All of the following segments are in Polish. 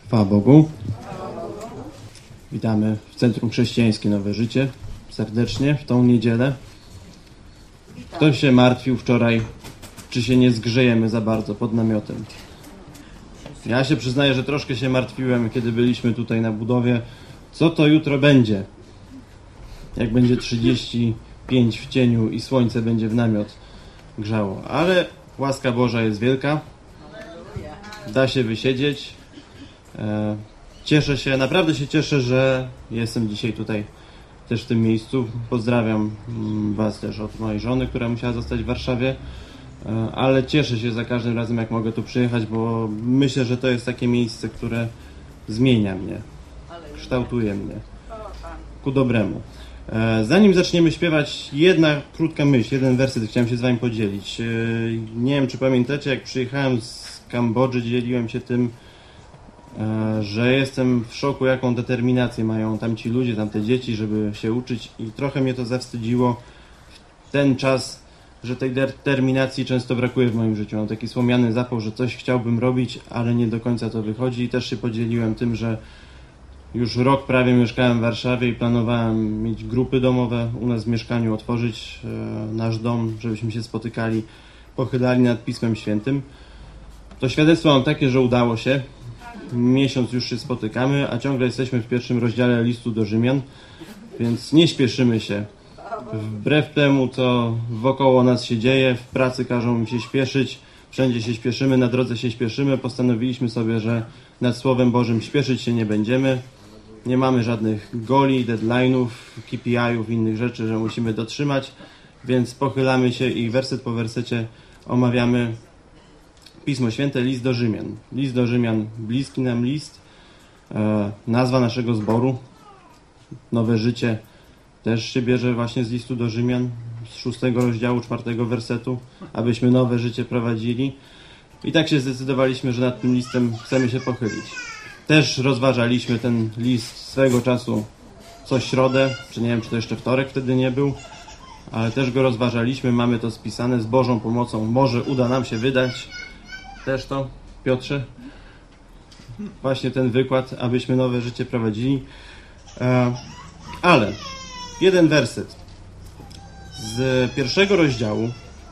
Chwała Bogu. Witamy w Centrum Chrześcijańskie Nowe Życie serdecznie w tą niedzielę. Kto się martwił wczoraj, czy się nie zgrzejemy za bardzo pod namiotem? Ja się przyznaję, że troszkę się martwiłem, kiedy byliśmy tutaj na budowie. Co to jutro będzie? Jak będzie 35 w cieniu i słońce będzie w namiot grzało. Ale łaska Boża jest wielka. Da się wysiedzieć. Cieszę się, naprawdę się cieszę, że jestem dzisiaj tutaj też w tym miejscu. Pozdrawiam Was też od mojej żony, która musiała zostać w Warszawie. Ale cieszę się za każdym razem, jak mogę tu przyjechać, bo myślę, że to jest takie miejsce, które zmienia mnie, kształtuje mnie ku dobremu. Zanim zaczniemy śpiewać, jedna krótka myśl, jeden werset chciałem się z Wami podzielić. Nie wiem, czy pamiętacie, jak przyjechałem z Kambodży, dzieliłem się tym, że jestem w szoku, jaką determinację mają tamci ludzie, tamte dzieci, żeby się uczyć, i trochę mnie to zawstydziło w ten czas, że tej determinacji często brakuje w moim życiu. Mam taki słomiany zapał, że coś chciałbym robić, ale nie do końca to wychodzi, i też się podzieliłem tym, że już rok prawie mieszkałem w Warszawie i planowałem mieć grupy domowe u nas w mieszkaniu, otworzyć nasz dom, żebyśmy się spotykali, pochylali nad Pismem Świętym. To świadectwo mam takie, że udało się. Miesiąc już się spotykamy, a ciągle jesteśmy w pierwszym rozdziale listu do Rzymian, więc nie śpieszymy się. Wbrew temu, co wokoło nas się dzieje, w pracy każą mi się śpieszyć, wszędzie się śpieszymy, na drodze się śpieszymy. Postanowiliśmy sobie, że nad Słowem Bożym śpieszyć się nie będziemy. Nie mamy żadnych goli, deadline'ów, KPI-ów, innych rzeczy, że musimy dotrzymać, więc pochylamy się i werset po wersecie omawiamy Pismo Święte, list do Rzymian. List do Rzymian, bliski nam list, nazwa naszego zboru, Nowe Życie, też się bierze właśnie z listu do Rzymian, z 6 rozdziału, 4 wersetu, abyśmy nowe życie prowadzili. I tak się zdecydowaliśmy, że nad tym listem chcemy się pochylić. Też rozważaliśmy ten list swego czasu co środę, czy nie wiem, czy to jeszcze wtorek wtedy nie był, ale też go rozważaliśmy, mamy to spisane, z Bożą pomocą może uda nam się wydać też to, Piotrze, właśnie ten wykład, abyśmy nowe życie prowadzili. Ale jeden werset z 1 rozdziału,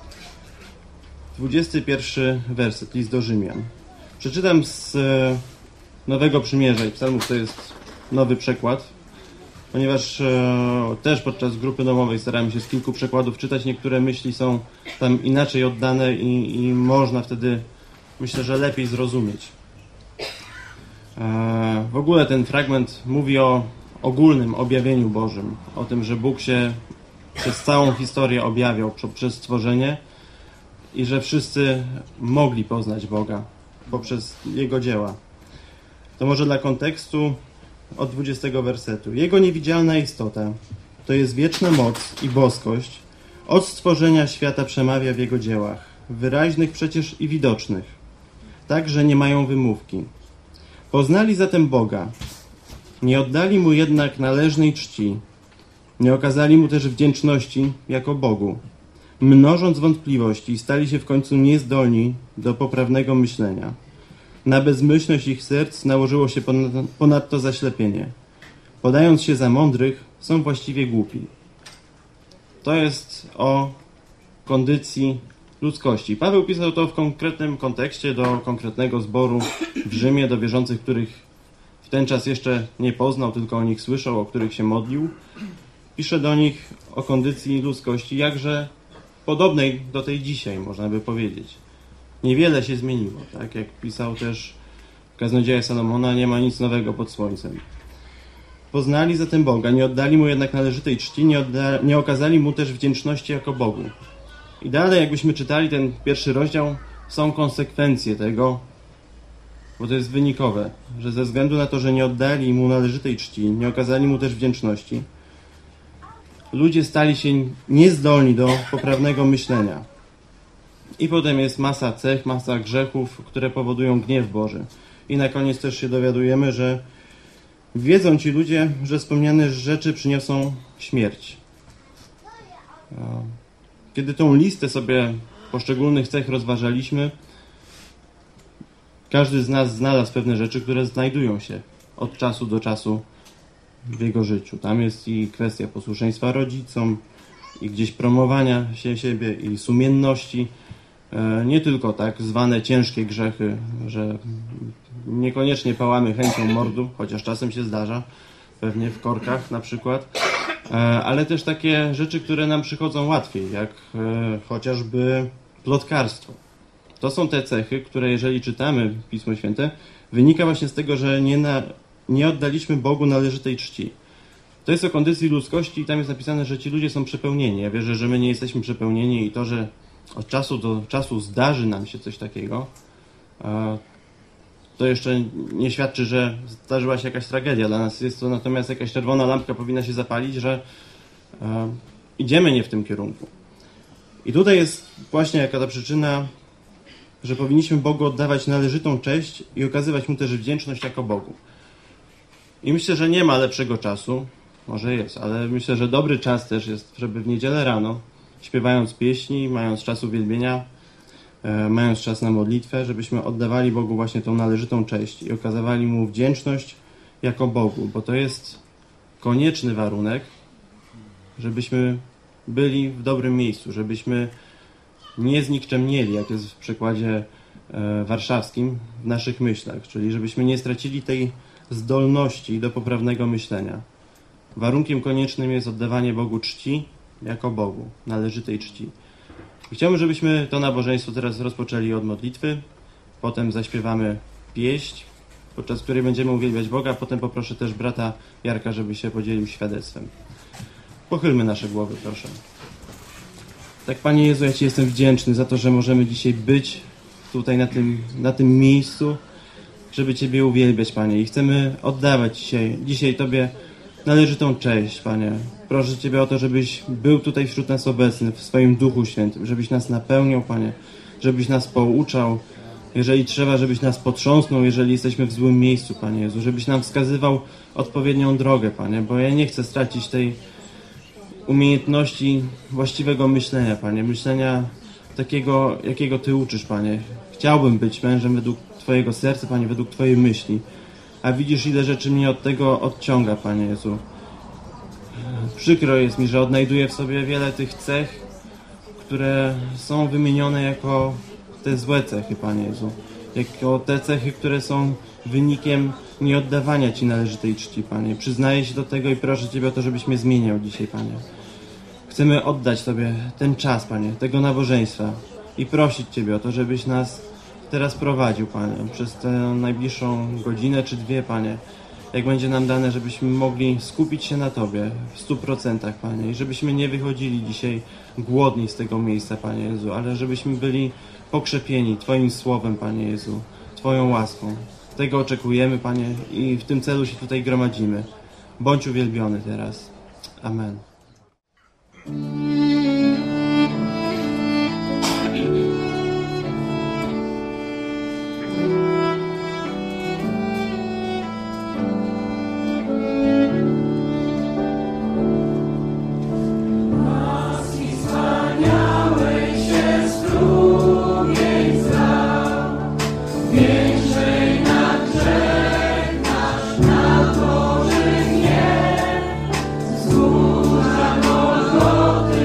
21 werset, list do Rzymian. Przeczytam z Nowego Przymierza i Psalmów, to jest nowy przekład, ponieważ też podczas grupy domowej starałem się z kilku przekładów czytać. Niektóre myśli są tam inaczej oddane i można wtedy, myślę, że lepiej zrozumieć. W ogóle ten fragment mówi o ogólnym objawieniu Bożym, o tym, że Bóg się przez całą historię objawiał przez stworzenie i że wszyscy mogli poznać Boga poprzez Jego dzieła. To może dla kontekstu od 20 wersetu. Jego niewidzialna istota to jest wieczna moc i boskość. Od stworzenia świata przemawia w Jego dziełach, wyraźnych przecież i widocznych, tak, że nie mają wymówki. Poznali zatem Boga, nie oddali Mu jednak należnej czci, nie okazali Mu też wdzięczności jako Bogu. Mnożąc wątpliwości, stali się w końcu niezdolni do poprawnego myślenia. Na bezmyślność ich serc nałożyło się ponadto zaślepienie. Podając się za mądrych, są właściwie głupi. To jest o kondycji ludzkości. Paweł pisał to w konkretnym kontekście do konkretnego zboru w Rzymie, do wierzących, których w ten czas jeszcze nie poznał, tylko o nich słyszał, o których się modlił. Pisze do nich o kondycji ludzkości, jakże podobnej do tej dzisiaj, można by powiedzieć. Niewiele się zmieniło, tak jak pisał też Kaznodzieja Salomona, nie ma nic nowego pod słońcem. Poznali zatem Boga, nie oddali Mu jednak należytej czci, nie okazali Mu też wdzięczności jako Bogu. I dalej, jakbyśmy czytali ten pierwszy rozdział, są konsekwencje tego, bo to jest wynikowe, że ze względu na to, że nie oddali Mu należytej czci, nie okazali Mu też wdzięczności, ludzie stali się niezdolni do poprawnego myślenia. I potem jest masa cech, masa grzechów, które powodują gniew Boży. I na koniec też się dowiadujemy, że wiedzą ci ludzie, że wspomniane rzeczy przyniosą śmierć. Kiedy tą listę sobie poszczególnych cech rozważaliśmy, każdy z nas znalazł pewne rzeczy, które znajdują się od czasu do czasu w jego życiu. Tam jest i kwestia posłuszeństwa rodzicom, i gdzieś promowania siebie, i sumienności. Nie tylko tak zwane ciężkie grzechy, że niekoniecznie pałamy chęcią mordu, chociaż czasem się zdarza, pewnie w korkach na przykład, ale też takie rzeczy, które nam przychodzą łatwiej, jak chociażby plotkarstwo. To są te cechy, które jeżeli czytamy Pismo Święte, wynika właśnie z tego, że nie oddaliśmy Bogu należytej czci. To jest o kondycji ludzkości i tam jest napisane, że ci ludzie są przepełnieni. Ja wierzę, że my nie jesteśmy przepełnieni i to, że od czasu do czasu zdarzy nam się coś takiego, to jeszcze nie świadczy, że zdarzyła się jakaś tragedia. Dla nas jest to natomiast jakaś czerwona lampka powinna się zapalić, że idziemy nie w tym kierunku. I tutaj jest właśnie jaka ta przyczyna, że powinniśmy Bogu oddawać należytą cześć i okazywać Mu też wdzięczność jako Bogu. I myślę, że nie ma lepszego czasu, może jest, ale myślę, że dobry czas też jest, żeby w niedzielę rano, śpiewając pieśni, mając czas uwielbienia, mając czas na modlitwę, żebyśmy oddawali Bogu właśnie tą należytą cześć i okazywali Mu wdzięczność jako Bogu, bo to jest konieczny warunek, żebyśmy byli w dobrym miejscu, żebyśmy nie znikczemnieli, jak jest w przykładzie warszawskim, w naszych myślach, czyli żebyśmy nie stracili tej zdolności do poprawnego myślenia. Warunkiem koniecznym jest oddawanie Bogu czci jako Bogu, należytej czci. I chciałbym, żebyśmy to nabożeństwo teraz rozpoczęli od modlitwy, potem zaśpiewamy pieśń, podczas której będziemy uwielbiać Boga, potem poproszę też brata Jarka, żeby się podzielił świadectwem. Pochylmy nasze głowy, proszę. Tak, Panie Jezu, ja Ci jestem wdzięczny za to, że możemy dzisiaj być tutaj na tym miejscu, żeby Ciebie uwielbiać, Panie. I chcemy oddawać dzisiaj Tobie należytą cześć, Panie. Proszę Ciebie o to, żebyś był tutaj wśród nas obecny w swoim Duchu Świętym, żebyś nas napełniał, Panie, żebyś nas pouczał, jeżeli trzeba, żebyś nas potrząsnął, jeżeli jesteśmy w złym miejscu, Panie Jezu, żebyś nam wskazywał odpowiednią drogę, Panie, bo ja nie chcę stracić tej umiejętności właściwego myślenia, Panie, myślenia takiego, jakiego Ty uczysz, Panie. Chciałbym być mężem według Twojego serca, Panie, według Twojej myśli, a widzisz, ile rzeczy mnie od tego odciąga, Panie Jezu. Przykro jest mi, że odnajduję w sobie wiele tych cech, które są wymienione jako te złe cechy, Panie Jezu. Jako te cechy, które są wynikiem nieoddawania Ci należytej czci, Panie. Przyznaję się do tego i proszę Ciebie o to, żebyś mnie zmieniał dzisiaj, Panie. Chcemy oddać Tobie ten czas, Panie, tego nabożeństwa i prosić Ciebie o to, żebyś nas teraz prowadził, Panie, przez tę najbliższą godzinę czy dwie, Panie. Jak będzie nam dane, żebyśmy mogli skupić się na Tobie w 100%, Panie, i żebyśmy nie wychodzili dzisiaj głodni z tego miejsca, Panie Jezu, ale żebyśmy byli pokrzepieni Twoim słowem, Panie Jezu, Twoją łaską. Tego oczekujemy, Panie, i w tym celu się tutaj gromadzimy. Bądź uwielbiony teraz. Amen. Zburza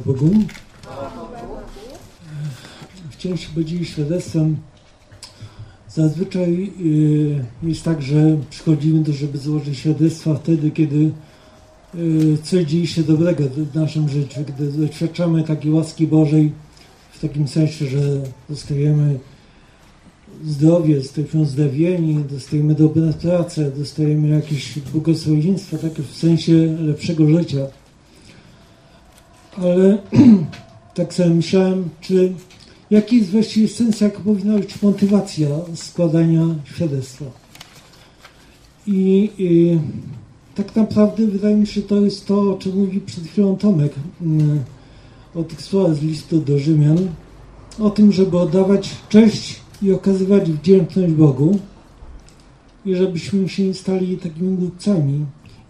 Bogu. Chciałem się podzielić świadectwem. Zazwyczaj jest tak, że przychodzimy do, żeby złożyć świadectwa wtedy, kiedy coś dzieje się dobrego w naszym życiu, gdy doświadczamy takiej łaski Bożej w takim sensie, że dostajemy zdrowie, jesteśmy uzdrowieni, dostajemy dobre prace, dostajemy jakieś błogosławieństwa, takie w sensie lepszego życia. Ale tak sobie myślałem, jaki jest właściwie sens, jaka powinna być motywacja składania świadectwa. I tak naprawdę wydaje mi się, że to jest to, o czym mówi przed chwilą Tomek, o tych słowach z listu do Rzymian, o tym, żeby oddawać cześć i okazywać wdzięczność Bogu i żebyśmy się nie stali takimi głupcami,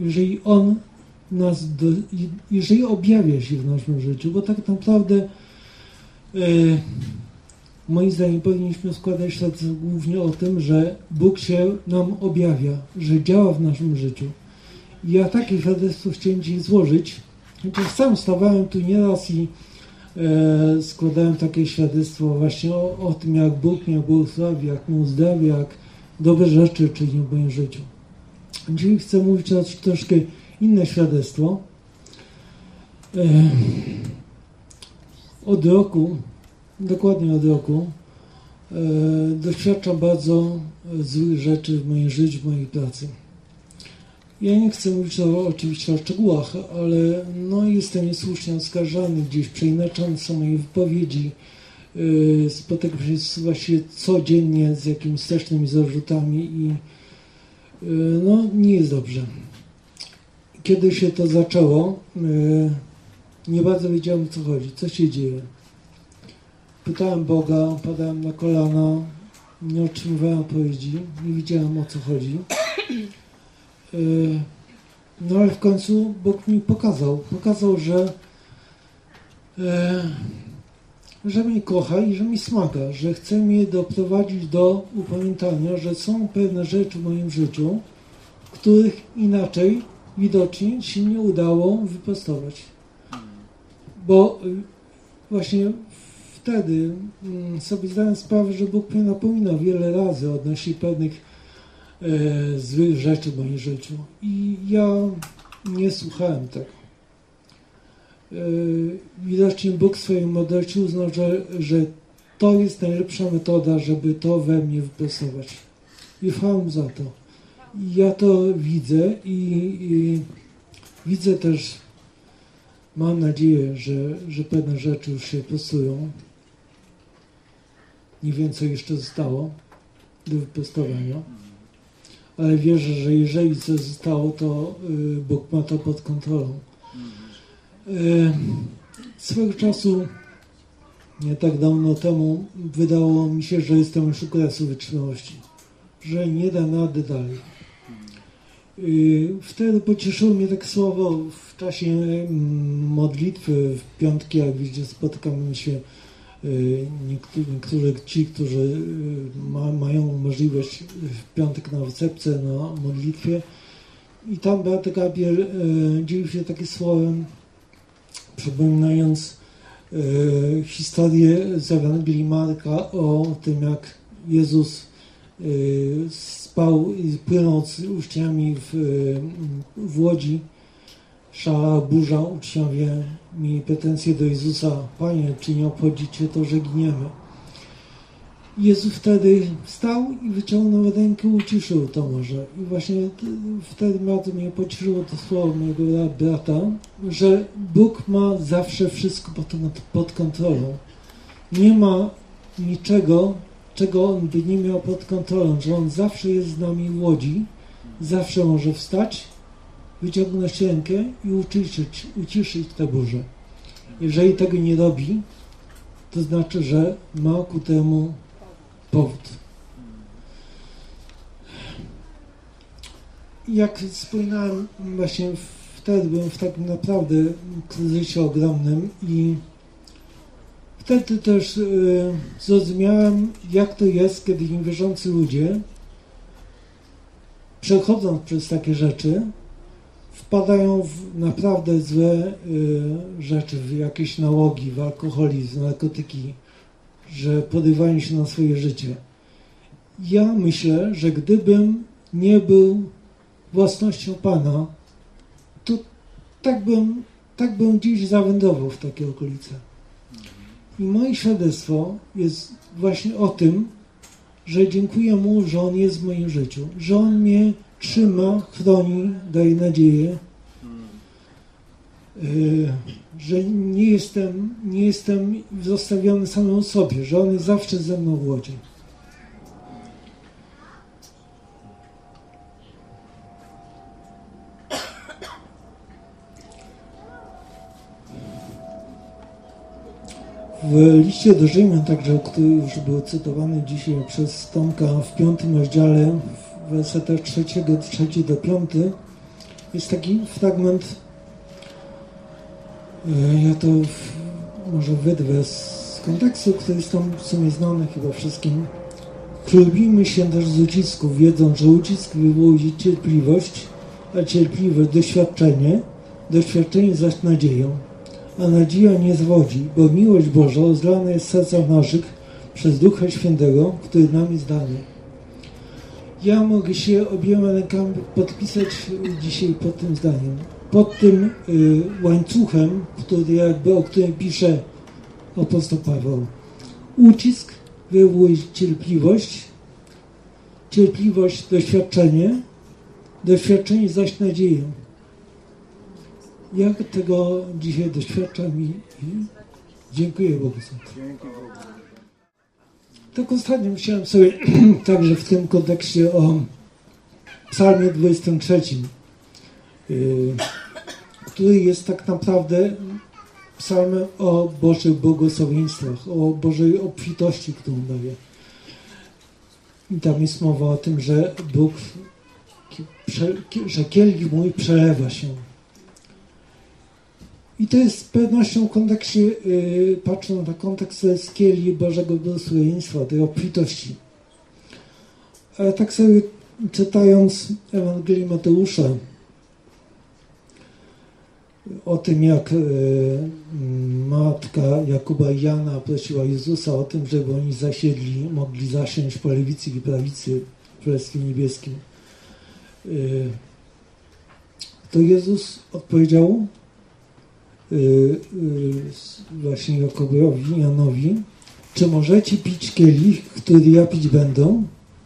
jeżeli objawia się w naszym życiu, bo tak naprawdę moim zdaniem powinniśmy składać świadectwo głównie o tym, że Bóg się nam objawia, że działa w naszym życiu. I ja takie świadectwo chciałem dzisiaj złożyć, chociaż sam stawałem tu nieraz i składałem takie świadectwo właśnie o tym, jak Bóg mnie błogosławi, jak mnie uzdrawia, jak dobre rzeczy czyni w moim życiu. Dzisiaj chcę mówić o troszkę inne świadectwo. Dokładnie od roku, doświadczam bardzo złych rzeczy w moim życiu, w mojej pracy. Ja nie chcę mówić oczywiście o szczegółach, ale jestem niesłusznie oskarżany, gdzieś przeinaczane są moje wypowiedzi, spotykam się właściwie codziennie z jakimiś strasznymi zarzutami i nie jest dobrze. Kiedy się to zaczęło, nie bardzo wiedziałem, o co chodzi, co się dzieje. Pytałem Boga, padałem na kolana, nie otrzymywałem odpowiedzi, nie wiedziałem, o co chodzi. Ale w końcu Bóg mi pokazał, że mnie kocha i że mi smaga, że chce mnie doprowadzić do upamiętania, że są pewne rzeczy w moim życiu, których inaczej widocznie się nie udało wyprostować. Bo właśnie wtedy sobie zdałem sprawę, że Bóg mnie napominał wiele razy odnośnie pewnych złych rzeczy w moim życiu. I ja nie słuchałem tego. Widocznie Bóg w swojej mądrości uznał, że to jest najlepsza metoda, żeby to we mnie wyprostować. I chwałam za to. I ja to widzę i widzę też, mam nadzieję, że pewne rzeczy już się prostują. Nie wiem, co jeszcze zostało do wyprostowania. Ale wierzę, że jeżeli coś zostało, to Bóg ma to pod kontrolą. Swego czasu, nie tak dawno temu, wydało mi się, że jestem już u kresu wytrzymałości, że nie da rady dalej. Wtedy pocieszyło mnie takie słowo w czasie modlitwy w piątki, jak widzicie, spotykamy się niektórzy ci, którzy mają możliwość w piątek na recepcję, na modlitwie. I tam Beata Gabriel dzielił się takim słowem, przypominając historię z Ewangelii Marka o tym, jak Jezus spał i płynął z uczniami w łodzi. Szalała burza, uczniowie mieli pretensje do Jezusa: Panie, czy nie obchodzi Cię to, że giniemy? Jezus wtedy wstał i wyciągnął rękę, uciszył to morze. I właśnie wtedy bardzo mnie pocieszyło to słowo mojego brata, że Bóg ma zawsze wszystko pod kontrolą. Nie ma niczego, czego On by nie miał pod kontrolą, że On zawsze jest z nami w łodzi, zawsze może wstać, wyciągnąć rękę i uciszyć tę burzę. Jeżeli tego nie robi, to znaczy, że ma ku temu powód. Jak wspominałem, właśnie wtedy byłem w takim naprawdę kryzysie ogromnym i wtedy też zrozumiałem, jak to jest, kiedy niewierzący ludzie, przechodząc przez takie rzeczy, wpadają w naprawdę złe rzeczy, w jakieś nałogi, w alkoholizm, narkotyki, że porywają się na swoje życie. Ja myślę, że gdybym nie był własnością Pana, to tak bym gdzieś zawędrował w takie okolice. I moje świadectwo jest właśnie o tym, że dziękuję Mu, że On jest w moim życiu, że On mnie trzyma, chroni, daje nadzieję, że nie jestem zostawiony samemu sobie, że On jest zawsze ze mną w łodzie. W liście do Rzymian, także, który już był cytowany dzisiaj przez Tomka w 5 rozdziale, w wersetach 3 do 5, jest taki fragment, ja to może wydrę z kontekstu, który jest tam w sumie znany chyba wszystkim. Chlubimy się też z ucisków, wiedząc, że ucisk wywołuje cierpliwość, a cierpliwość doświadczenie zaś nadzieją. A nadzieja nie zwodzi, bo miłość Boża rozlana jest w sercach naszych przez Ducha Świętego, który nam jest dany. Ja mogę się obiema rękami podpisać dzisiaj pod tym zdaniem. Pod tym łańcuchem, o którym pisze apostoł Paweł. Ucisk wywołuje cierpliwość doświadczenie zaś nadzieję. Ja tego dzisiaj doświadczam i dziękuję Bogu za to. Tak ostatnio myślałem sobie także w tym kontekście o Psalmie 23, który jest tak naprawdę psalmem o Bożych błogosławieństwach, o Bożej obfitości, którą daje. I tam jest mowa o tym, że Bóg, że kielich mój przelewa się. I to jest z pewnością w kontekście, patrząc na kontekst, to jest kielich Bożego błogosławieństwa, tej obfitości. Ale tak sobie czytając Ewangelię Mateusza o tym, jak matka Jakuba i Jana prosiła Jezusa o tym, żeby oni mogli zasiąść po lewicy i prawicy w Królestwie Niebieskim, to Jezus odpowiedział właśnie Jakubowi, Janowi: czy możecie pić kielich, który ja pić będę?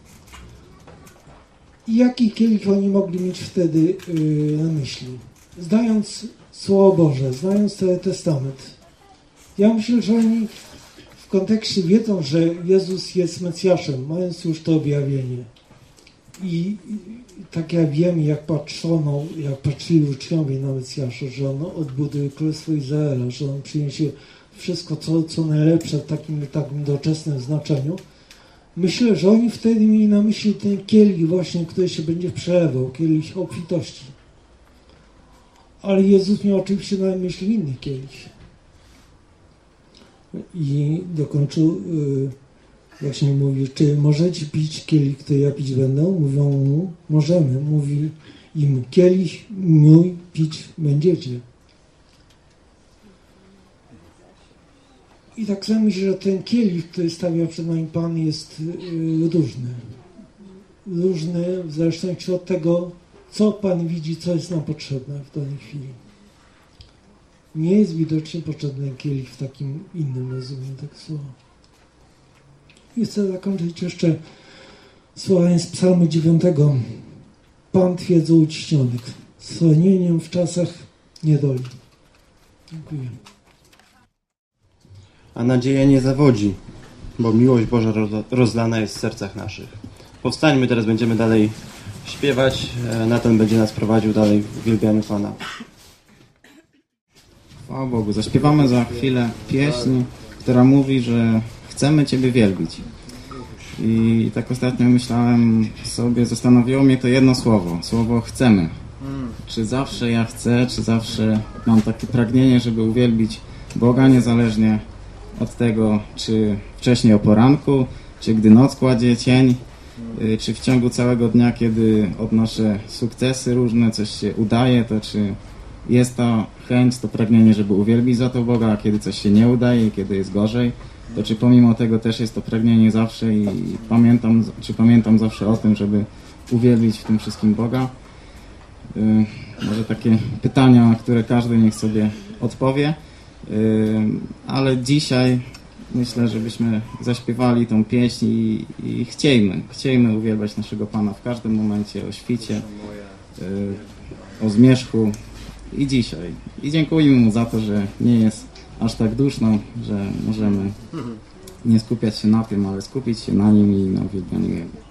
I jaki kielich oni mogli mieć wtedy na myśli? Znając Słowo Boże, znając Stary Testament, ja myślę, że oni w kontekście wiedzą, że Jezus jest Mesjaszem, mając już to objawienie. I tak jak wiemy, jak patrzyli uczniowie na Mesjasza, że On odbuduje Królestwo Izraela, że On przyniesie wszystko, co najlepsze w takim doczesnym znaczeniu. Myślę, że oni wtedy mieli na myśli ten kielich właśnie, który się będzie przelewał, kielich obfitości. Ale Jezus miał oczywiście na myśli inny kielich. I dokończył, właśnie mówi, czy możecie pić kielich, który ja pić będę? Mówią mu, możemy. Mówi im, kielich mój pić będziecie. I tak samo myślę, że ten kielich, który stawia przed nami Pan, jest różny. Różny w zależności od tego, co Pan widzi, co jest nam potrzebne w danej chwili. Nie jest widocznie potrzebny kielich w takim innym rozumieniu tego słowa. I chcę zakończyć jeszcze słowem z Psalmu 9. Pan twierdzy uciśnionych, schronieniem w czasach niedoli. Dziękuję. A nadzieja nie zawodzi, bo miłość Boża rozlana jest w sercach naszych. Powstańmy, teraz będziemy dalej śpiewać. Natan będzie nas prowadził dalej. Uwielbiamy Pana. Chwała Bogu. Zaśpiewamy za chwilę pieśń, która mówi, że chcemy Ciebie wielbić. I tak ostatnio myślałem sobie, zastanowiło mnie to jedno słowo chcemy. Czy zawsze ja chcę, czy zawsze mam takie pragnienie, żeby uwielbić Boga, niezależnie od tego, czy wcześniej o poranku, czy gdy noc kładzie cień. czy w ciągu całego dnia, kiedy odnoszę sukcesy różne, coś się udaje, to czy jest ta chęć, to pragnienie, żeby uwielbić za to Boga, a kiedy coś się nie udaje i kiedy jest gorzej, to czy pomimo tego też jest to pragnienie zawsze i pamiętam zawsze o tym, żeby uwielbić w tym wszystkim Boga. Może takie pytania, na które każdy niech sobie odpowie, ale dzisiaj myślę, żebyśmy zaśpiewali tą pieśń i chciejmy uwielbiać naszego Pana w każdym momencie, o świcie, o zmierzchu i dzisiaj. I dziękujemy Mu za to, że nie jest aż tak duszno, że możemy nie skupiać się na tym, ale skupić się na Nim i na uwielbianiu Jego.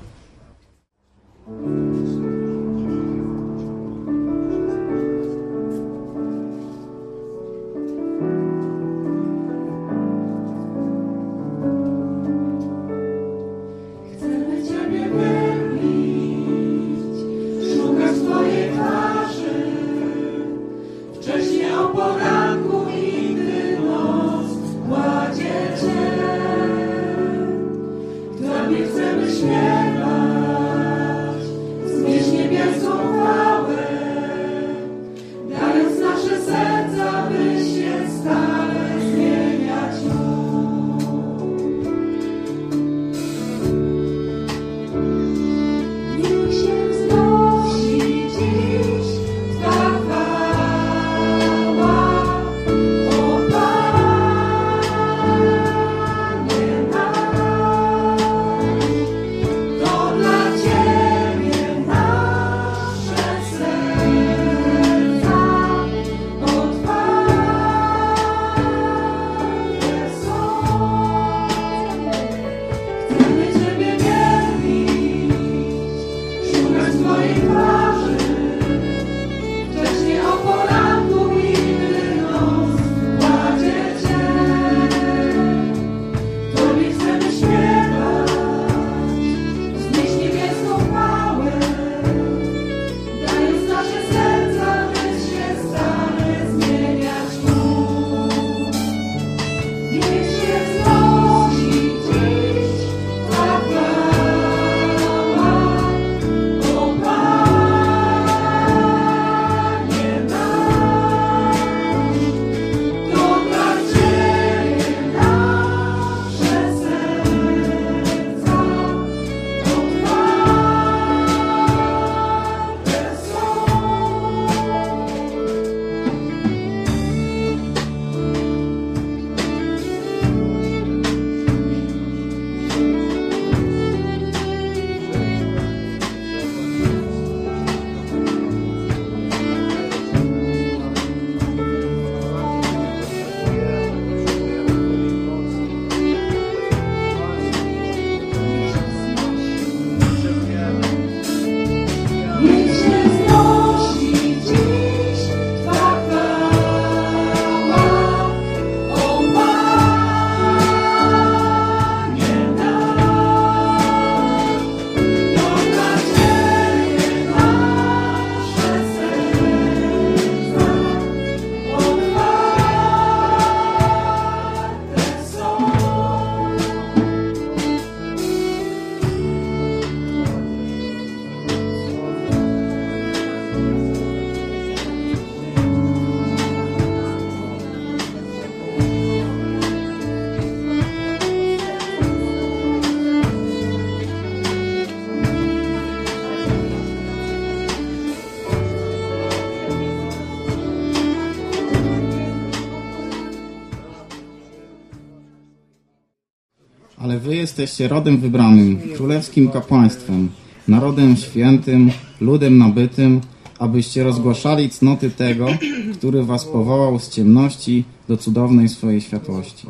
Ale wy jesteście rodem wybranym, królewskim kapłaństwem, narodem świętym, ludem nabytym, abyście rozgłaszali cnoty tego, który was powołał z ciemności do cudownej swojej światłości.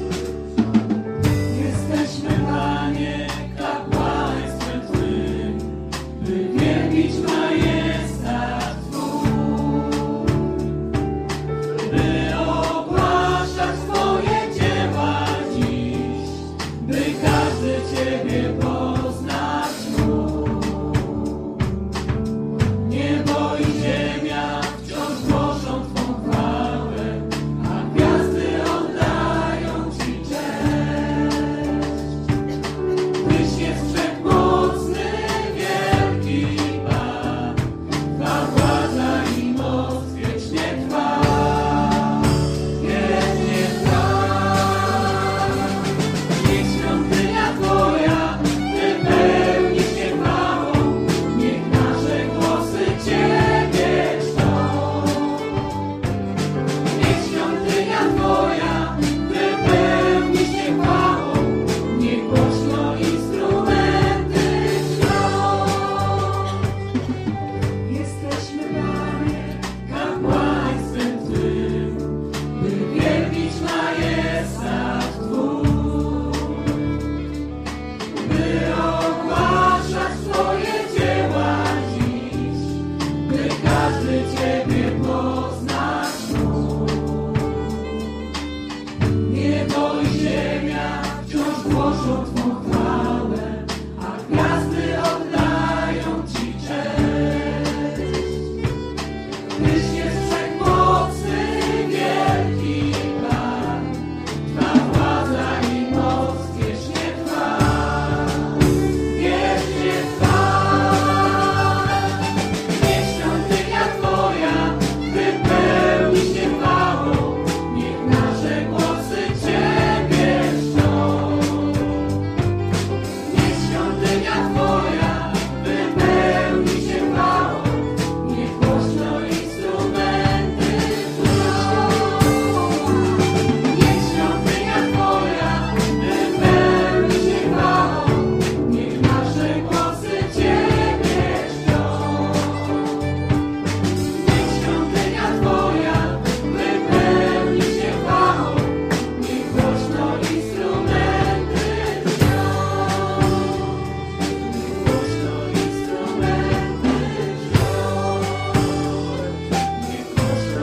Jesteśmy, Panie, kapłaństwem Twym, każdy Ciebie poznać mógł. Niebo i ziemia wciąż głoszą Twą chwałę, a gwiazdy oddają Ci cześć. Tyś jest wszechmocny, wielki Pan, Twa władza i moc wiecznie trwa. Wiecznie trwa. Niech świątynia Twoja wypełni się chwałą, niech nasze głosy Ciebie czczą. Niech świątynia Twoja wypełni się chwałą, niech głośno instrumenty brzmią. Niech świątynia Twoja wypełni się chwałą, niech nasze głosy Ciebie czczą. Niech świątynia Twoja wypełni się chwałą, niech głośno instrumenty brzmią. Niech głośno instrumenty brzmią. Niech głośno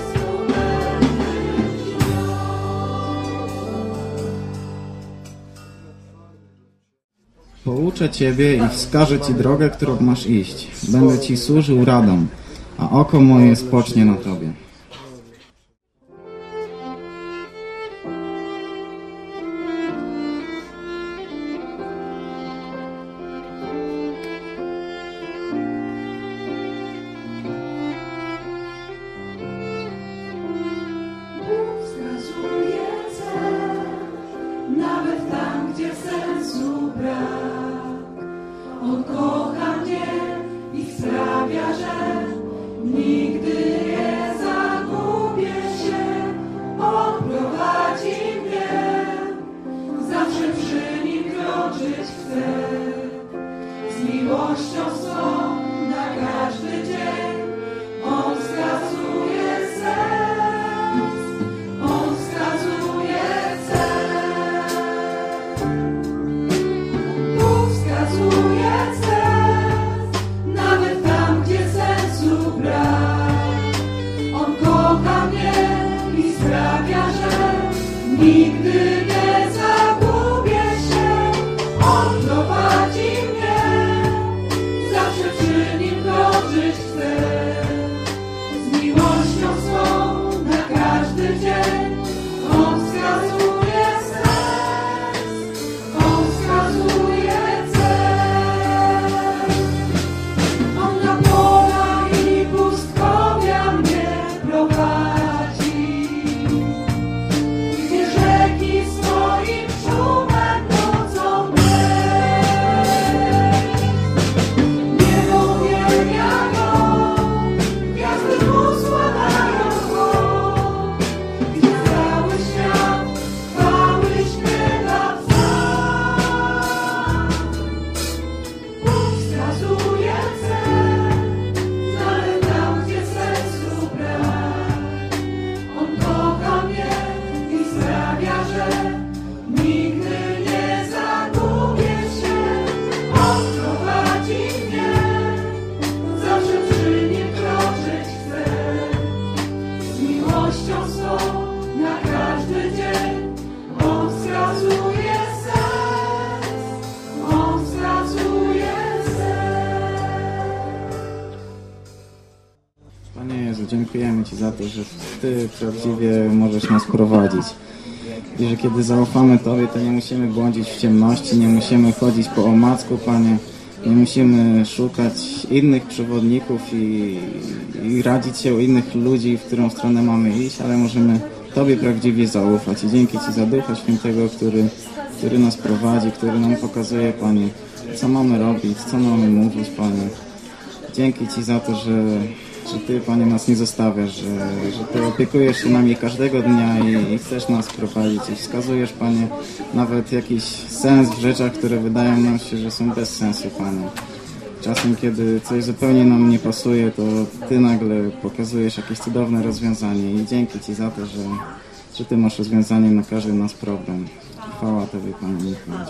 instrumenty brzmią. Pouczę Ciebie i wskażę Ci drogę, którą masz iść. Będę Ci służył radą, a oko moje spocznie na Tobie. Bóg wskazuje cel, nawet tam, gdzie sensu brak. On kocha mnie i sprawia, że nigdy nie zagubię się. On prowadzi mnie, zawsze przy Nim kroczyć chcę. Z miłością swą na każdy dzień On wskazuje sens. On wskazuje cel. Bóg wskazuje cel, nawet tam, gdzie sensu brak. On kocha mnie i sprawia, że nigdy nie zagubię się. On prowadzi mnie, zawsze przy Nim kroczyć chcę. Z miłością swą na każdy dzień On wskazuje sens. On wskazuje cel. On na pola i pustkowia mnie prowadzi, gdzie rzeki swoim szumem nocą mech. Niebo uwielbia Go, gwiazdy usławiają Go, gdzie cały świat chwały śpiewa sam. Bóg wskazuje cel, nawet tam, gdzie sensu brak. On kocha mnie i sprawia, że nigdy nie zagubię się. On prowadzi mnie, zawsze przy Nim kroczyć chcę. Z miłością swą na każdy dzień On wskazuje sens. On wskazuje sens. Panie Jezu, dziękujemy Ci za to, że Ty prawdziwie możesz nas prowadzić. I że kiedy zaufamy Tobie, to nie musimy błądzić w ciemności, nie musimy chodzić po omacku, Panie. Nie musimy szukać innych przewodników i radzić się o innych ludzi, w którą stronę mamy iść, ale możemy Tobie prawdziwie zaufać. I dzięki Ci za Ducha Świętego, który nas prowadzi, który nam pokazuje, Panie, co mamy robić, co mamy mówić, Panie. Dzięki Ci za to, że Ty, Panie, nas nie zostawiasz, że Ty opiekujesz się nami każdego dnia i chcesz nas prowadzić i wskazujesz, Panie, nawet jakiś sens w rzeczach, które wydają nam się, że są bez sensu, Panie. Czasem, kiedy coś zupełnie nam nie pasuje, to Ty nagle pokazujesz jakieś cudowne rozwiązanie i dzięki Ci za to, że Ty masz rozwiązanie na każdy nasz problem. Chwała Tobie, Panie Michał.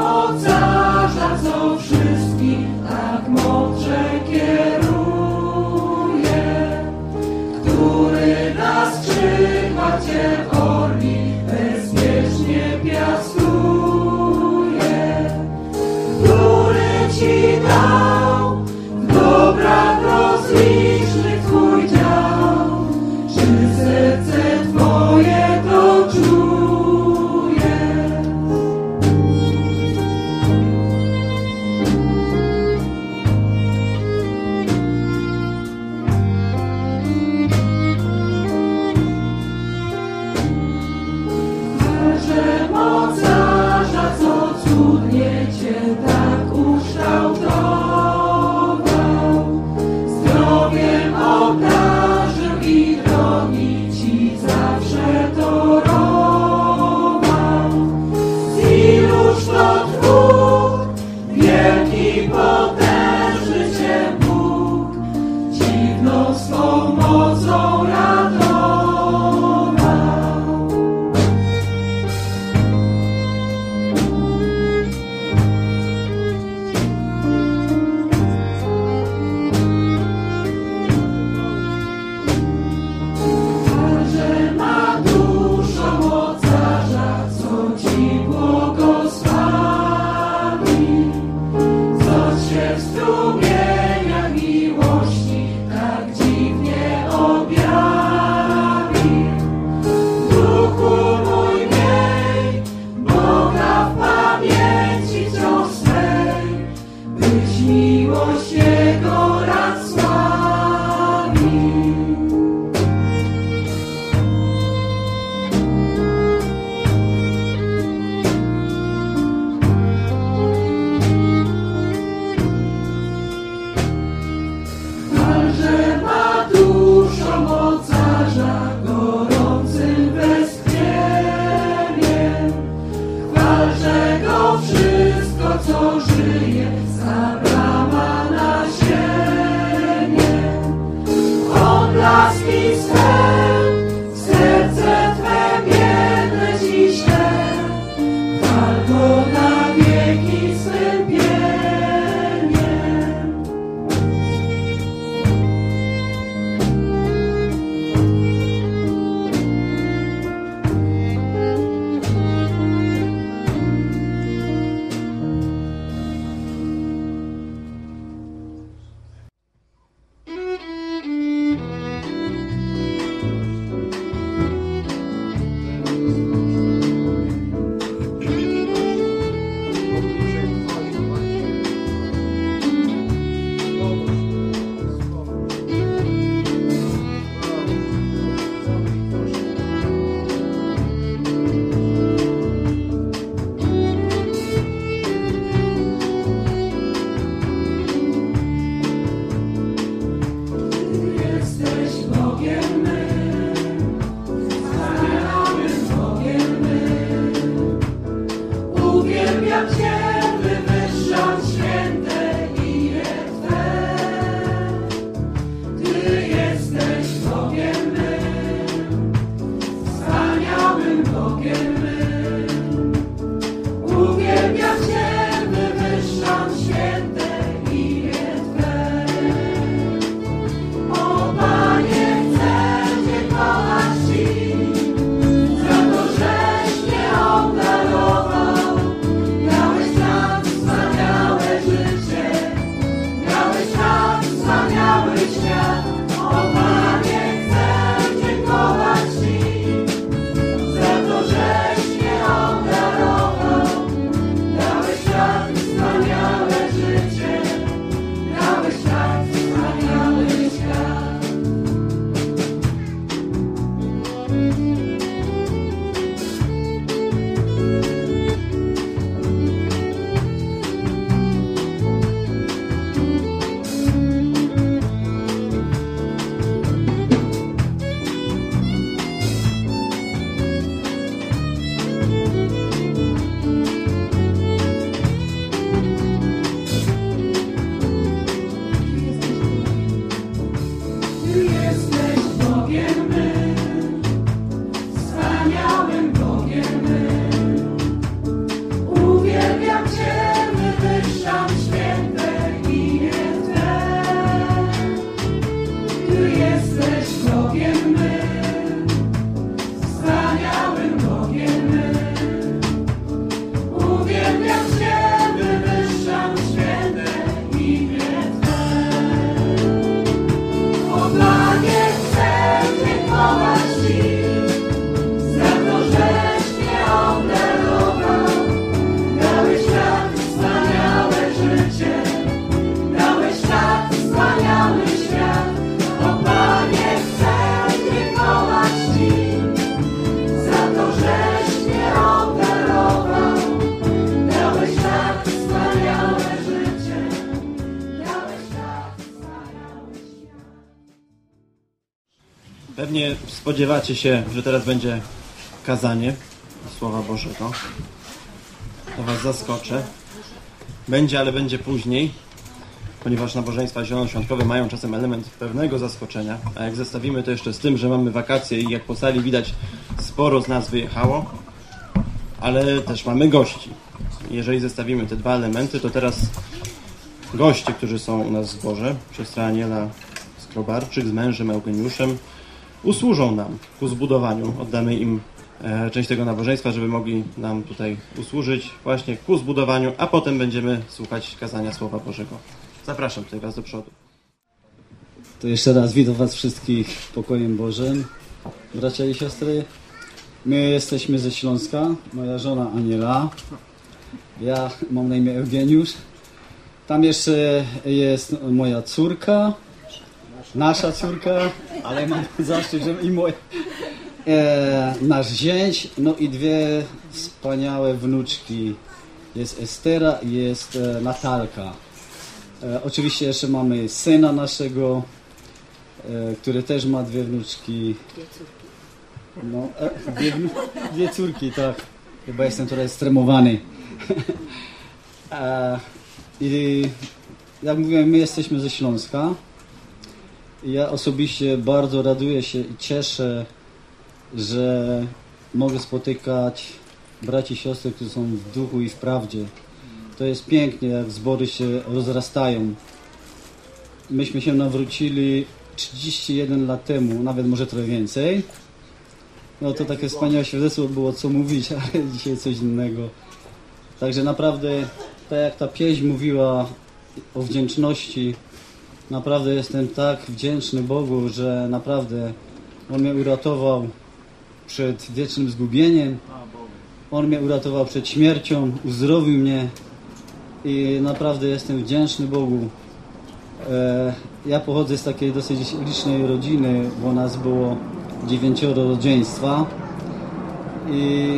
mocarza, co wszystkich tak mądrze kieruje, który na skrzydłach Cię orli bezpiecznie piastuje, który Ci dał w dobrach rozlicznych Twój dział. Czy serce Twoje to czuje? Że mocarza, co cudnie Cię tak ukształtował, zdrowiem obdarzył i drogi Ci zawsze torował. Z iluż to Twór, wielki, potężny Cię Bóg, dziwną swą mocą radował. Że ma duszo mocarza, co Ci błogosławi, co się w strumieniach miłości tak dziwnie objawi. Duchu mój, miej Boga w pamięci wciąż swej, byś miłość Jego rad sławił. Że ma duszo mocarza, gorącym westchnieniem. Chwal, że go wszystko, co żyje, z Abrama na ziemię. On blaski swe w serce Twe biedne Ci śle. Chwal go na wieki swym pieniem. Pewnie spodziewacie się, że teraz będzie kazanie Słowa Bożego. To was zaskoczę. Będzie, ale będzie później, ponieważ nabożeństwa zielonoświątkowe mają czasem element pewnego zaskoczenia, a jak zestawimy to jeszcze z tym, że mamy wakacje i jak po sali widać, sporo z nas wyjechało, ale też mamy gości. Jeżeli zestawimy te dwa elementy, to teraz goście, którzy są u nas w zborze, siostra Aniela Skrobarczyk z mężem Eugeniuszem, usłużą nam ku zbudowaniu. Oddamy im część tego nabożeństwa, żeby mogli nam tutaj usłużyć właśnie ku zbudowaniu, a potem będziemy słuchać kazania Słowa Bożego. Zapraszam tutaj was do przodu. To jeszcze raz witam was wszystkich pokojem Bożym. Bracia i siostry, my jesteśmy ze Śląska, moja żona Aniela, ja mam na imię Eugeniusz. Tam jeszcze jest moja córka, nasza córka, ale mam zaszczyt, że i nasz zięć, no i dwie wspaniałe wnuczki. Jest Estera i jest Natalka. Oczywiście jeszcze mamy syna naszego, który też ma dwie wnuczki. No, dwie córki, tak. Chyba jestem trochę stremowany. I jak mówiłem, my jesteśmy ze Śląska. Ja osobiście bardzo raduję się i cieszę, że mogę spotykać braci i siostry, którzy są w duchu i w prawdzie. To jest pięknie, jak zbory się rozrastają. Myśmy się nawrócili 31 lat temu, nawet może trochę więcej. No to takie wspaniałe świadectwo było, co mówić, ale dzisiaj coś innego. Także naprawdę, tak jak ta pieśń mówiła o wdzięczności, naprawdę jestem tak wdzięczny Bogu, że naprawdę On mnie uratował przed wiecznym zgubieniem. On mnie uratował przed śmiercią, uzdrowił mnie i naprawdę jestem wdzięczny Bogu. Ja pochodzę z takiej dosyć licznej rodziny, bo nas było 9 rodzeństwa i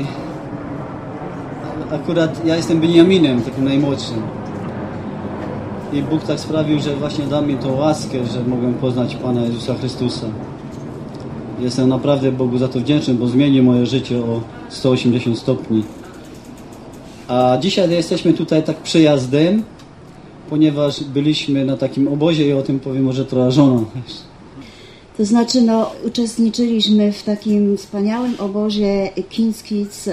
akurat ja jestem Beniaminem, takim najmłodszym. I Bóg tak sprawił, że właśnie dał mi tą łaskę, że mogłem poznać Pana Jezusa Chrystusa. Jestem naprawdę Bogu za to wdzięczny, bo zmienił moje życie o 180 stopni. A dzisiaj jesteśmy tutaj tak przejazdem, ponieważ byliśmy na takim obozie i o tym powie może trochę żona. To znaczy, uczestniczyliśmy w takim wspaniałym obozie King's Kids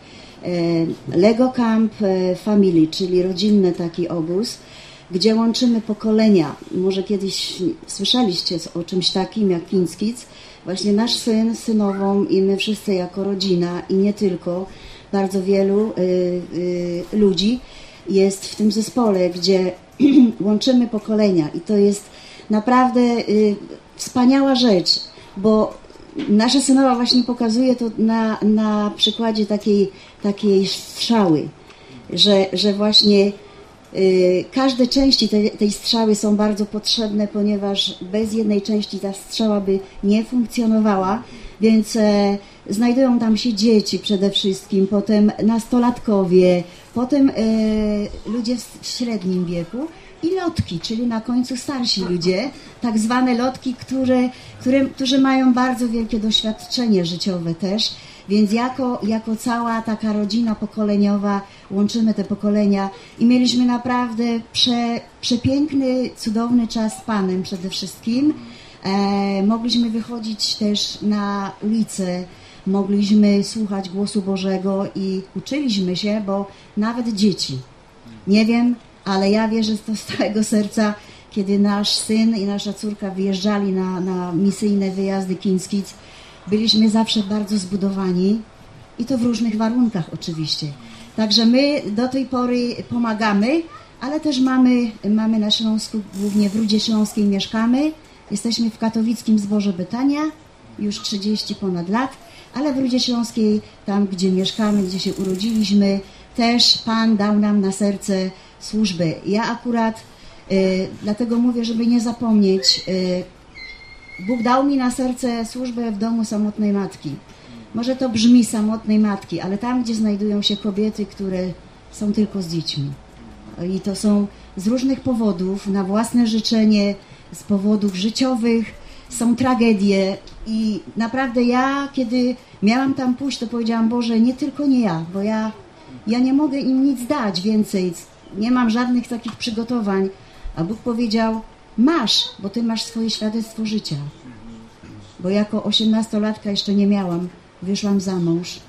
Lego Camp Family, czyli rodzinny taki obóz, gdzie łączymy pokolenia. Może kiedyś słyszeliście o czymś takim jak King's Kids. Właśnie nasz syn, synową i my wszyscy jako rodzina i nie tylko, bardzo wielu ludzi jest w tym zespole, gdzie łączymy pokolenia i to jest naprawdę wspaniała rzecz, bo nasza synowa właśnie pokazuje to na przykładzie takiej strzały, że właśnie każde części tej strzały są bardzo potrzebne, ponieważ bez jednej części ta strzała by nie funkcjonowała, więc znajdują tam się dzieci przede wszystkim, potem nastolatkowie, potem ludzie w średnim wieku i lotki, czyli na końcu starsi ludzie, tak zwane lotki, którzy mają bardzo wielkie doświadczenie życiowe też. Więc jako cała taka rodzina pokoleniowa łączymy te pokolenia i mieliśmy naprawdę przepiękny, cudowny czas z Panem przede wszystkim. Mogliśmy wychodzić też na ulicę, mogliśmy słuchać głosu Bożego i uczyliśmy się, bo nawet dzieci, nie wiem, ale ja wierzę to z całego serca, kiedy nasz syn i nasza córka wyjeżdżali na misyjne wyjazdy King's Kids, byliśmy zawsze bardzo zbudowani i to w różnych warunkach oczywiście. Także my do tej pory pomagamy, ale też mamy na Śląsku, głównie w Rudzie Śląskiej mieszkamy. Jesteśmy w katowickim zborze Betania już 30 ponad lat, ale w Rudzie Śląskiej, tam gdzie mieszkamy, gdzie się urodziliśmy, też Pan dał nam na serce służby. Ja akurat dlatego mówię, żeby nie zapomnieć, Bóg dał mi na serce służbę w domu samotnej matki. Może to brzmi samotnej matki, ale tam, gdzie znajdują się kobiety, które są tylko z dziećmi. I to są z różnych powodów, na własne życzenie, z powodów życiowych, są tragedie i naprawdę ja, kiedy miałam tam pójść, to powiedziałam, Boże, nie tylko nie ja, bo ja nie mogę im nic dać więcej, nie mam żadnych takich przygotowań, a Bóg powiedział, masz, bo Ty masz swoje świadectwo życia. Bo jako 18-latka jeszcze nie miałam, wyszłam za mąż.